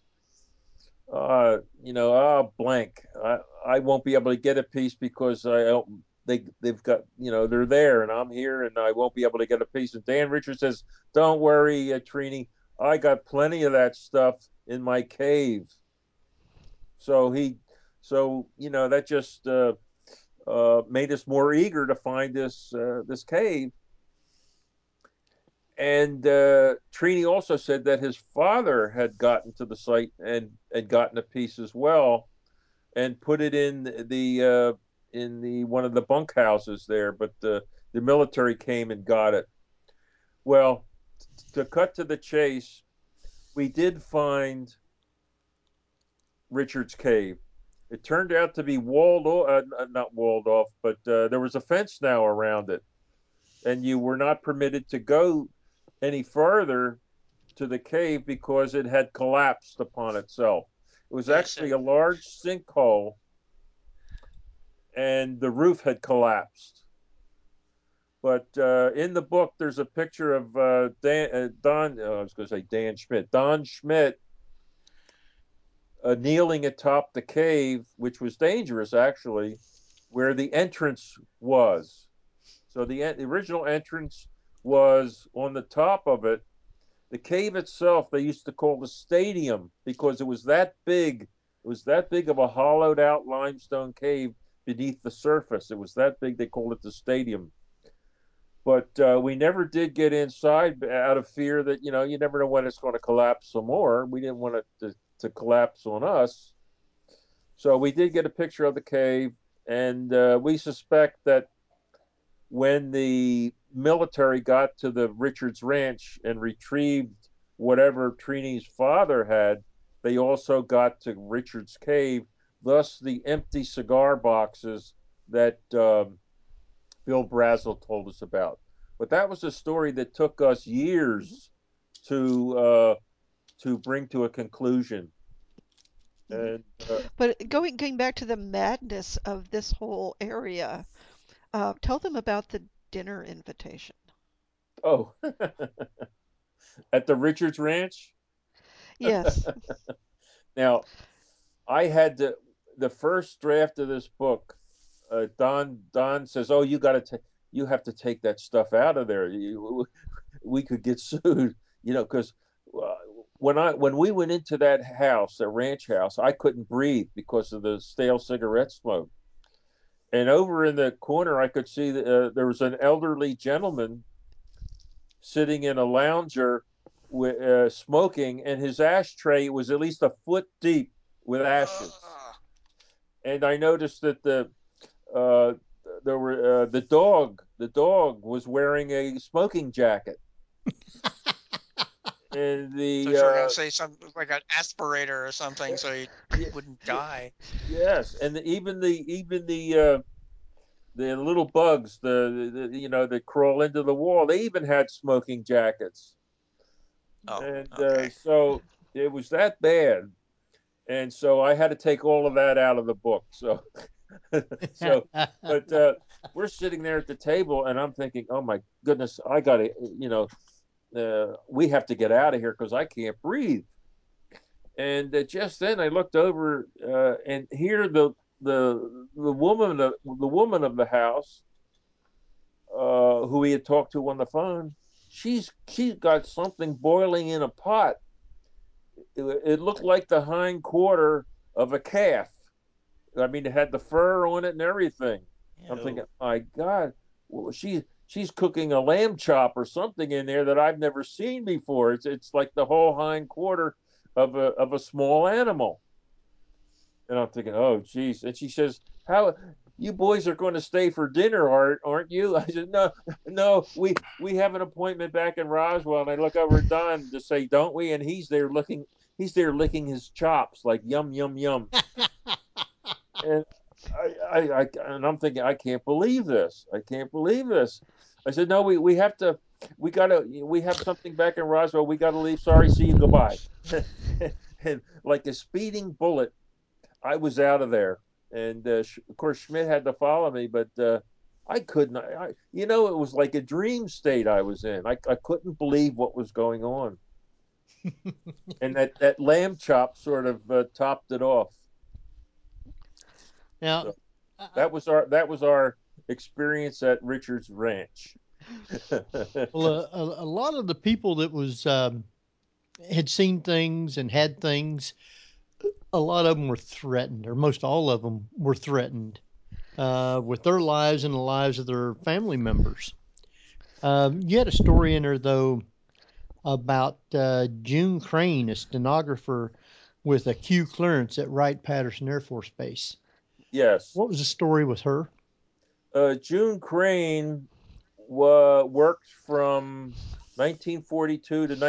F: blank. I won't be able to get a piece because they've got, they're there and I'm here and I won't be able to get a piece. And Dan Richards says, "Don't worry, Trini, I got plenty of that stuff in my cave." So that just made us more eager to find this cave. And Trini also said that his father had gotten to the site and gotten a piece as well, and put it in the one of the bunkhouses there. But the military came and got it. Well, to cut to the chase, we did find Richard's cave. It turned out to be not walled off, but there was a fence now around it, and you were not permitted to go any further to the cave because it had collapsed upon itself. It was actually a large sinkhole, and the roof had collapsed. But in the book, there's a picture of Dan Schmidt kneeling atop the cave, which was dangerous, actually, where the entrance was. So the original entrance was on the top of it. The cave itself, they used to call the stadium because it was that big. It was that big of a hollowed out limestone cave beneath the surface. It was that big, they called it the stadium. But we never did get inside out of fear that, you never know when it's going to collapse some more. We didn't want it to collapse on us. So we did get a picture of the cave, and we suspect that when the military got to the Richards Ranch and retrieved whatever Trini's father had, they also got to Richard's cave, thus the empty cigar boxes that Bill Brazel told us about. But that was a story that took us years to bring to a conclusion. And,
E: but going back to the madness of this whole area, tell them about the dinner invitation.
F: Oh, at the Richards Ranch.
E: Yes.
F: Now, I had the first draft of this book. Don says, "Oh, you have to take that stuff out of there. We could get sued, because when we went into that house, that ranch house, I couldn't breathe because of the stale cigarette smoke. And over in the corner, I could see there was an elderly gentleman sitting in a lounger smoking, and his ashtray was at least a foot deep with ashes. And I noticed that the dog was wearing a smoking jacket. And
D: So you're gonna say something like an aspirator or something, so he wouldn't die.
F: Yes, and even the little bugs, that crawl into the wall, they even had smoking jackets.
D: Oh,
F: and
D: okay.
F: So it was that bad, and so I had to take all of that out of the book. So, but we're sitting there at the table, and I'm thinking, oh my goodness, I gotta, we have to get out of here because I can't breathe. And just then, I looked over, and here the woman of the house, who we had talked to on the phone, she's got something boiling in a pot. It looked like the hind quarter of a calf. I mean, it had the fur on it and everything. I'm thinking, my God, well, she's cooking a lamb chop or something in there that I've never seen before. It's like the whole hind quarter of a small animal. And I'm thinking, oh, geez. And she says, how you boys are going to stay for dinner, aren't you? I said, no, we have an appointment back in Roswell. And I look over at Don to say, don't we? And he's there licking his chops like yum, yum, yum. And I'm thinking, I can't believe this. I can't believe this. I said, no, we have something back in Roswell. We got to leave. Sorry, see you, goodbye. And like a speeding bullet, I was out of there. And of course, Schmidt had to follow me, but I couldn't. It was like a dream state I was in. I couldn't believe what was going on. And that lamb chop sort of topped it off.
C: Now,
F: so that was our experience at Richards Ranch.
C: Well, a lot of the people that had seen things and had things, a lot of them were threatened, or most all of them were threatened with their lives and the lives of their family members. You had a story in there, though, about June Crane, a stenographer with a Q clearance at Wright-Patterson Air Force Base.
F: Yes.
C: What was the story with her?
F: June Crane worked from 1942 to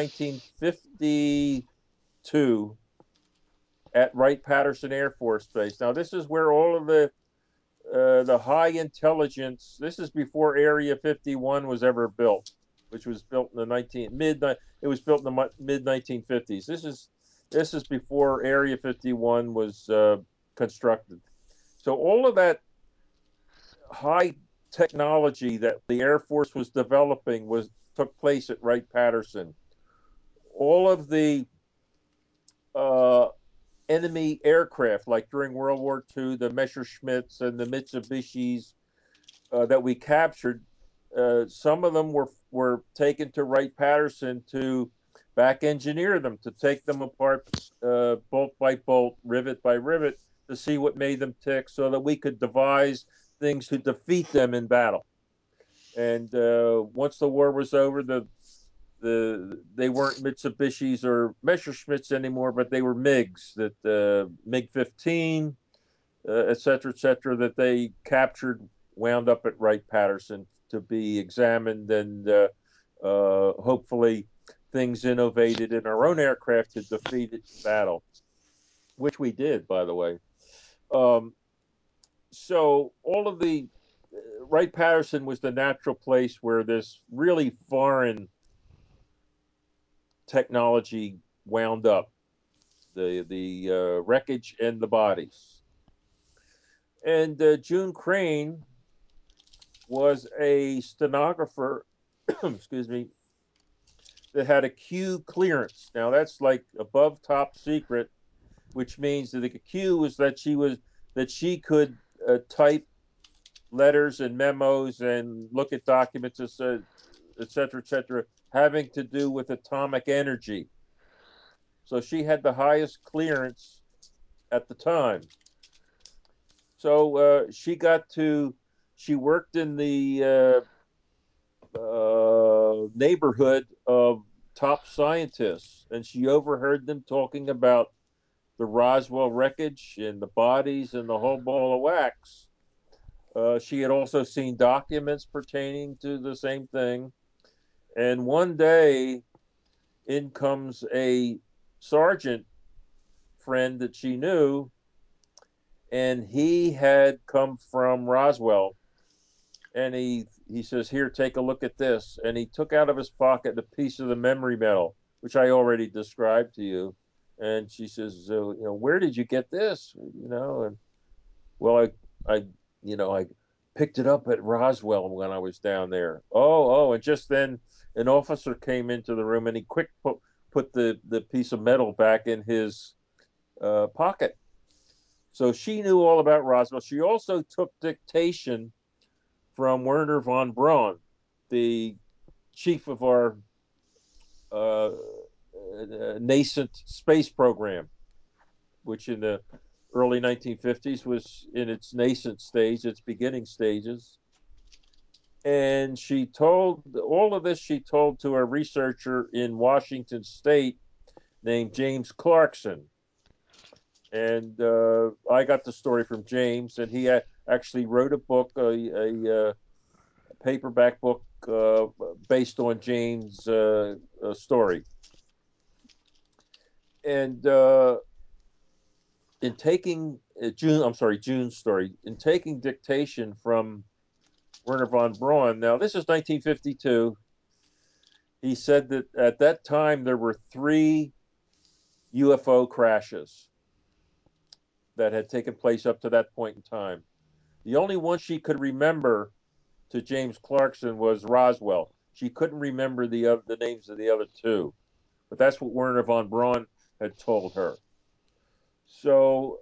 F: 1952 at Wright-Patterson Air Force Base. Now, this is where all of the high intelligence. This is before Area 51 was ever built, which was built in the mid 1950s. This is before Area 51 was constructed. So all of that high technology that the Air Force was developing took place at Wright-Patterson. All of the enemy aircraft, like during World War II, the Messerschmitts and the Mitsubishis that we captured, some of them were taken to Wright-Patterson to back engineer them, to take them apart bolt by bolt, rivet by rivet, to see what made them tick, so that we could devise things to defeat them in battle. And once the war was over, they weren't Mitsubishis or Messerschmitts anymore, but they were MiGs, that MiG-15, et cetera, that they captured, wound up at Wright-Patterson to be examined, and hopefully things innovated in our own aircraft to defeat it in battle, which we did, by the way. So all of the Wright-Patterson was the natural place where this really foreign technology wound up, the wreckage and the bodies. And June Crane was a stenographer excuse me, that had a Q clearance. Now that's like above top secret, which means that the Q was that she could type letters and memos and look at documents, et cetera, having to do with atomic energy. So she had the highest clearance at the time. So she worked in the neighborhood of top scientists, and she overheard them talking about the Roswell wreckage and the bodies and the whole ball of wax. She had also seen documents pertaining to the same thing. And one day, in comes a sergeant friend that she knew, and he had come from Roswell. And he says, "Here, take a look at this." And he took out of his pocket a piece of the memory metal, which I already described to you. And she says, "Where did you get this?" And well, I picked it up at Roswell when I was down there. Oh, and just then an officer came into the room, and he quick put the piece of metal back in his pocket. So she knew all about Roswell. She also took dictation from Wernher von Braun, the chief of our nascent space program, which in the early 1950s was in its nascent stage, its beginning stages. And she told all of this, she told to a researcher in Washington State named James Clarkson. And I got the story from James, and he actually wrote a book, a paperback book based on James' story. And in taking June's story, in taking dictation from Wernher von Braun. Now, this is 1952. He said that at that time there were 3 UFO crashes that had taken place up to that point in time. The only one she could remember, to James Clarkson, was Roswell. She couldn't remember the names of the other 2, but that's what Wernher von Braun had told her. So,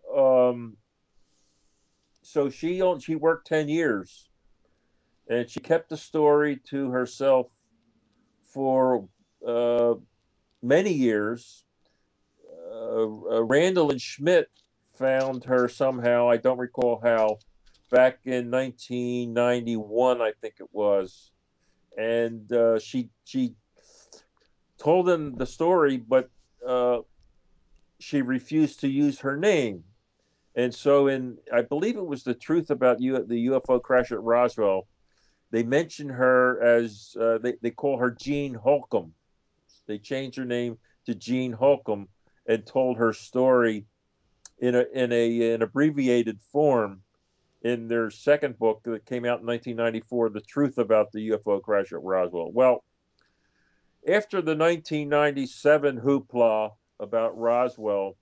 F: she worked 10 years, and she kept the story to herself for many years. Randall and Schmidt found her somehow, I don't recall how, back in 1991, I think it was. And she told them the story, but she refused to use her name. And so I believe it was The Truth About the UFO Crash at Roswell, they mention her as, they call her Jean Holcomb. They changed her name to Jean Holcomb and told her story in an abbreviated form in their second book that came out in 1994, The Truth About the UFO Crash at Roswell. Well, after the 1997 hoopla about Roswell,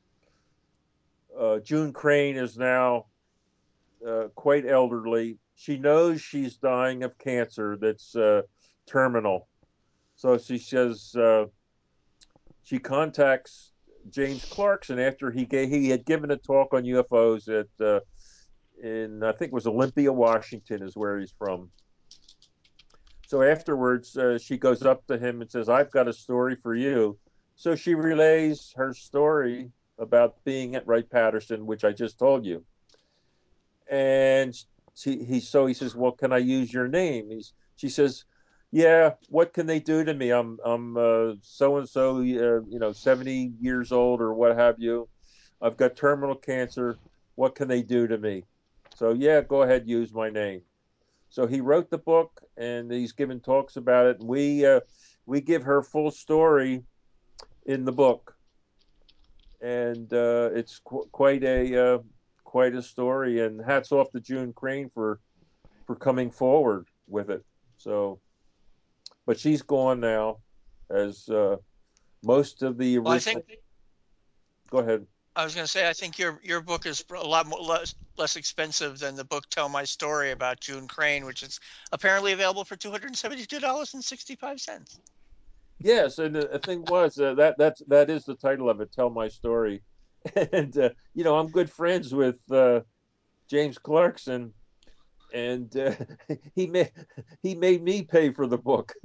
F: June Crane is now quite elderly. She knows she's dying of cancer that's terminal. So she says she contacts James Clarkson after he had given a talk on UFOs in I think it was Olympia, Washington, is where he's from. So afterwards, she goes up to him and says, "I've got a story for you." So she relays her story about being at Wright-Patterson, which I just told you. And he says, "Well, can I use your name?" She says, "Yeah, what can they do to me? I'm so and so, 70 years old or what have you. I've got terminal cancer. What can they do to me?" So yeah, go ahead, use my name. So he wrote the book, and he's given talks about it. We give her full story in the book, and it's quite a story. And hats off to June Crane for coming forward with it. So, but she's gone now, as most of the original.
D: Well,
F: Go ahead.
D: I was going to say, I think your book is a lot less expensive than the book "Tell My Story" about June Crane, which is apparently available for $272.65.
F: Yes, and the thing was that is the title of it. Tell my story, and I'm good friends with James Clarkson, and he made me pay for the book,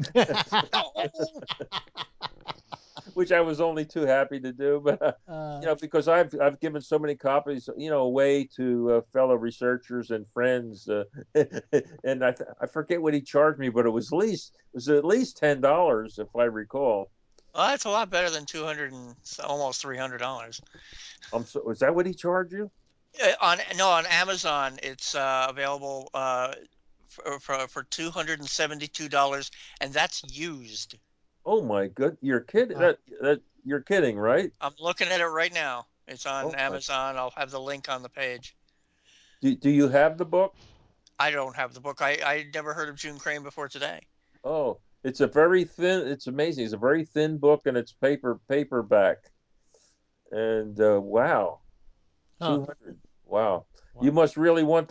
F: which I was only too happy to do. But because I've given so many copies, away to fellow researchers and friends, and I forget what he charged me, but it was at least $10 if I recall.
D: Well, that's a lot better than almost $300.
F: Was that what he charged you?
D: On Amazon, it's available for $272, and that's used.
F: Oh my good, you're kidding! That you're kidding, right?
D: I'm looking at it right now. It's on Amazon. I'll have the link on the page.
F: Do you have the book?
D: I don't have the book. I never heard of June Crane before today.
F: Oh, it's a very thin. It's amazing. It's a very thin book, and it's paperback. And wow, 200. Wow. You must really want the.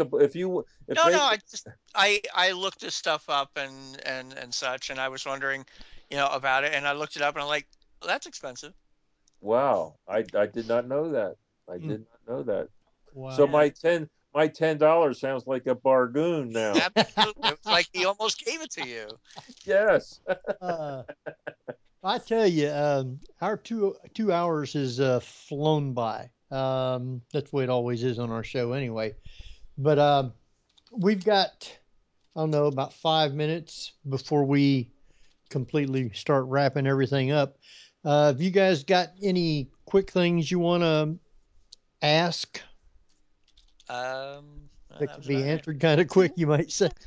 D: I looked this stuff up and such, and I was wondering, about it, and I looked it up, and I'm like, well, that's expensive.
F: Wow, I did not know that. I did not know that.
C: Wow.
F: So my $10 sounds like a bargain now.
D: Absolutely, it's like he almost gave it to you.
F: Yes.
C: I tell you, our 2 hours has flown by. That's the way it always is on our show, anyway. But we've got, I don't know, about 5 minutes before we completely start wrapping everything up. Have you guys got any quick things you want to ask? That could be answered kind of quick, you might say.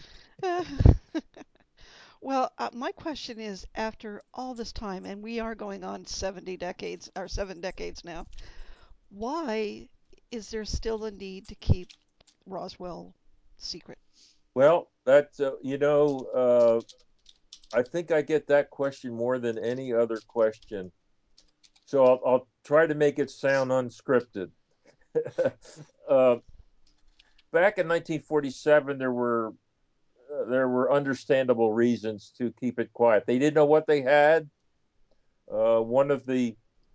E: Well, my question is, after all this time, and we are going on 7 decades now, why is there still a need to keep Roswell secret?
F: Well, I think I get that question more than any other question. So I'll try to make it sound unscripted. Back in 1947, there were understandable reasons to keep it quiet. They didn't know what they had. One of the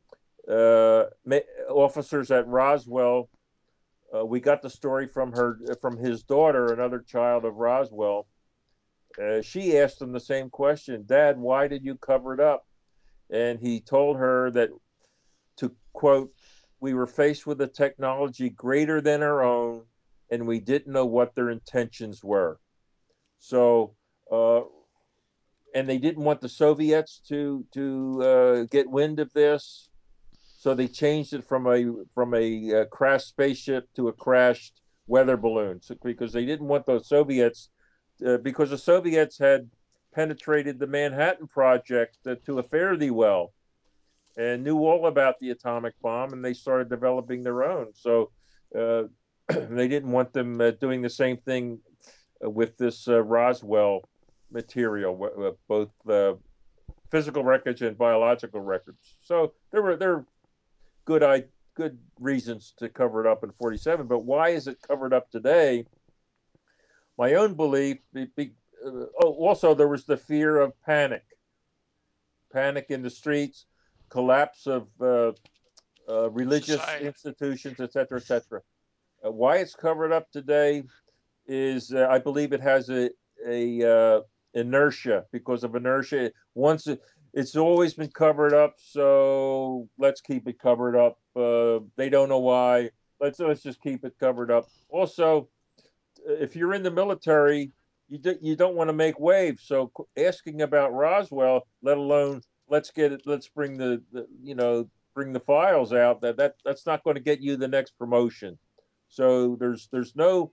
F: officers at Roswell, we got the story from his daughter, another child of Roswell. She asked him the same question, "Dad, why did you cover it up?" And he told her that, to quote, "We were faced with a technology greater than our own, and we didn't know what their intentions were." So, and they didn't want the Soviets to get wind of this, so they changed it from a crashed spaceship to a crashed weather balloon, because they didn't want those Soviets, because the Soviets had penetrated the Manhattan Project to a fare-thee-well, and knew all about the atomic bomb, and they started developing their own. So they didn't want them doing the same thing with this Roswell material, both physical records and biological records. So there were good reasons to cover it up in 47. But why is it covered up today? My own belief. Also there was the fear of panic in the streets, collapse of religious institutions, etc., etc. Why it's covered up today is I believe it has a inertia. Because of inertia, it's always been covered up, so let's keep it covered up. They don't know why. Let's just keep it covered up. Also, if you're in the military, you don't want to make waves. So asking about Roswell, let alone let's bring bring the files out, that's not going to get you the next promotion. So there's no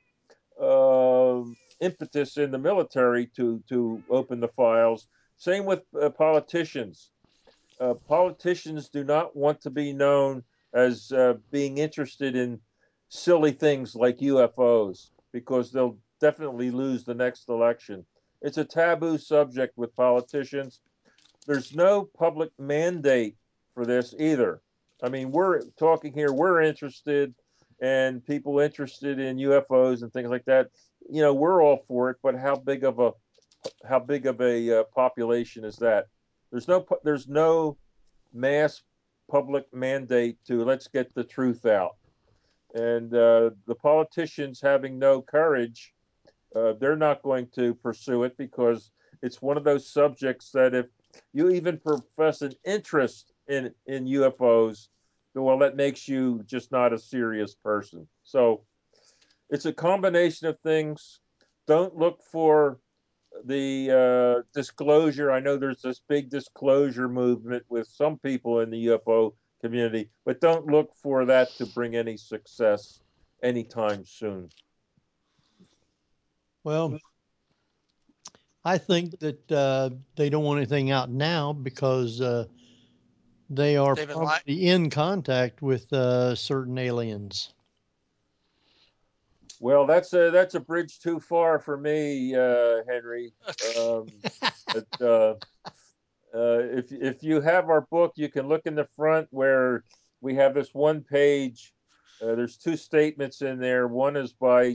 F: impetus in the military to open the files. Same with politicians. Politicians do not want to be known as being interested in silly things like UFOs, because they'll definitely lose the next election. It's a taboo subject with politicians. There's no public mandate for this either. I mean, we're talking here, we're interested, and people interested in UFOs and things like that. We're all for it, but how big of a population is that? There's no mass public mandate to let's get the truth out. And the politicians having no courage, they're not going to pursue it because it's one of those subjects that if you even profess an interest in UFOs, well, that makes you just not a serious person. So it's a combination of things. Don't look for the disclosure. I know there's this big disclosure movement with some people in the UFO community, but don't look for that to bring any success anytime soon.
C: Well, I think that they don't want anything out now because they are probably in contact with certain aliens.
F: Well, that's a bridge too far for me, Henry. If you have our book, you can look in the front where we have this one page. There's two statements in there. One is by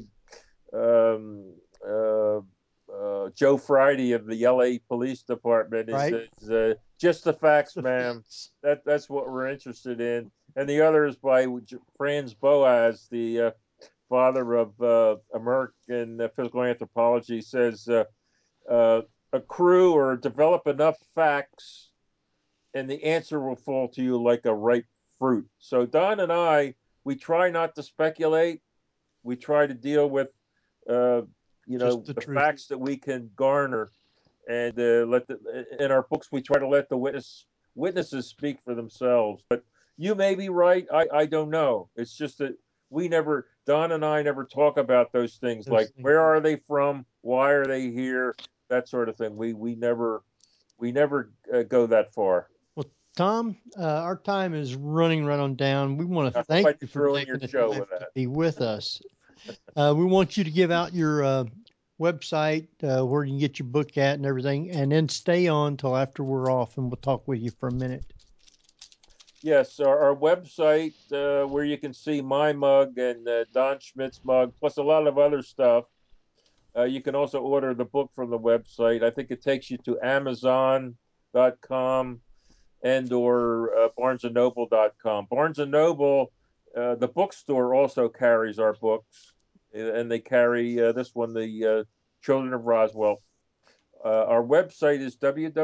F: Joe Friday of the LA Police Department.
C: Right.
F: Says, just the facts, ma'am. That's what we're interested in. And the other is by Franz Boas, the father of American physical anthropology. Says accrue or develop enough facts, and the answer will fall to you like a ripe fruit. So Don and I, we try not to speculate. We try to deal with the facts that we can garner, and in our books we try to let the witnesses speak for themselves. But you may be right. I don't know. It's just that Don and I never talk about those things like where are they from, why are they here, that sort of thing. We never go that far.
C: Well, Tom, our time is running right on down. We want to thank you for taking the time to be with us. We want you to give out your website, where you can get your book at and everything, and then stay on till after we're off, and we'll talk with you for a minute.
F: Yes, our website, where you can see my mug and Don Schmidt's mug, plus a lot of other stuff. You can also order the book from the website. I think it takes you to Amazon.com and or BarnesandNoble.com. Barnes and Noble, the bookstore, also carries our books, and they carry this one, the Children of Roswell. Our website is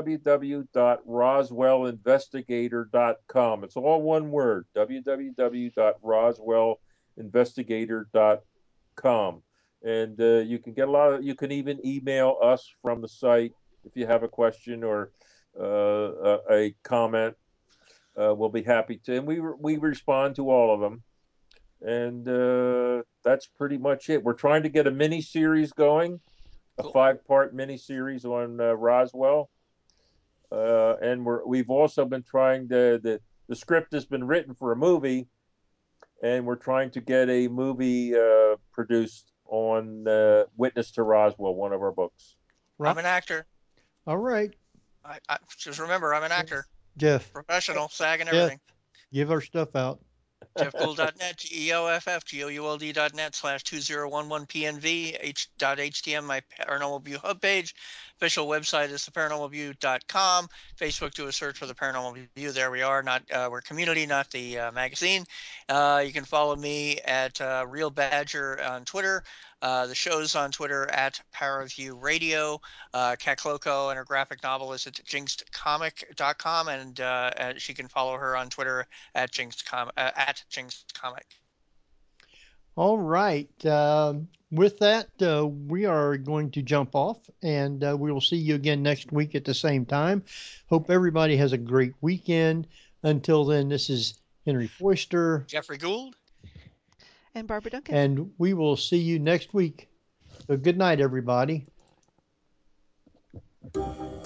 F: www.roswellinvestigator.com. It's all one word, www.roswellinvestigator.com. And you can get you can even email us from the site if you have a question or a comment. We'll be happy to, and we respond to all of them. And that's pretty much it. We're trying to get a mini series going. A 5-part miniseries on Roswell, and we've also been trying the script has been written for a movie, and we're trying to get a movie produced on Witness to Roswell, one of our books.
D: Right. I'm an actor.
C: All right.
D: I just remember I'm an actor.
C: Jeff.
D: Professional, SAG and everything.
C: Give our stuff out.
D: JeffGould.net, GEOFF.GOULD.net/2011PNV, h.htm, my Paranormal View hub page. Official website is theparanormalview.com. Facebook, do a search for the Paranormal View. There we are. We're community, not the magazine. You can follow me at Real Badger on Twitter. The show's on Twitter at Paraview Radio. Kat Cloco and her graphic novel is at jinxedcomic.com, and she can follow her on Twitter at jinxedcomic.
C: All right. With that, we are going to jump off, and we will see you again next week at the same time. Hope everybody has a great weekend. Until then, this is Henry Foister,
D: Jeffrey Gould,
E: and Barbara Duncan.
C: And we will see you next week. So good night, everybody.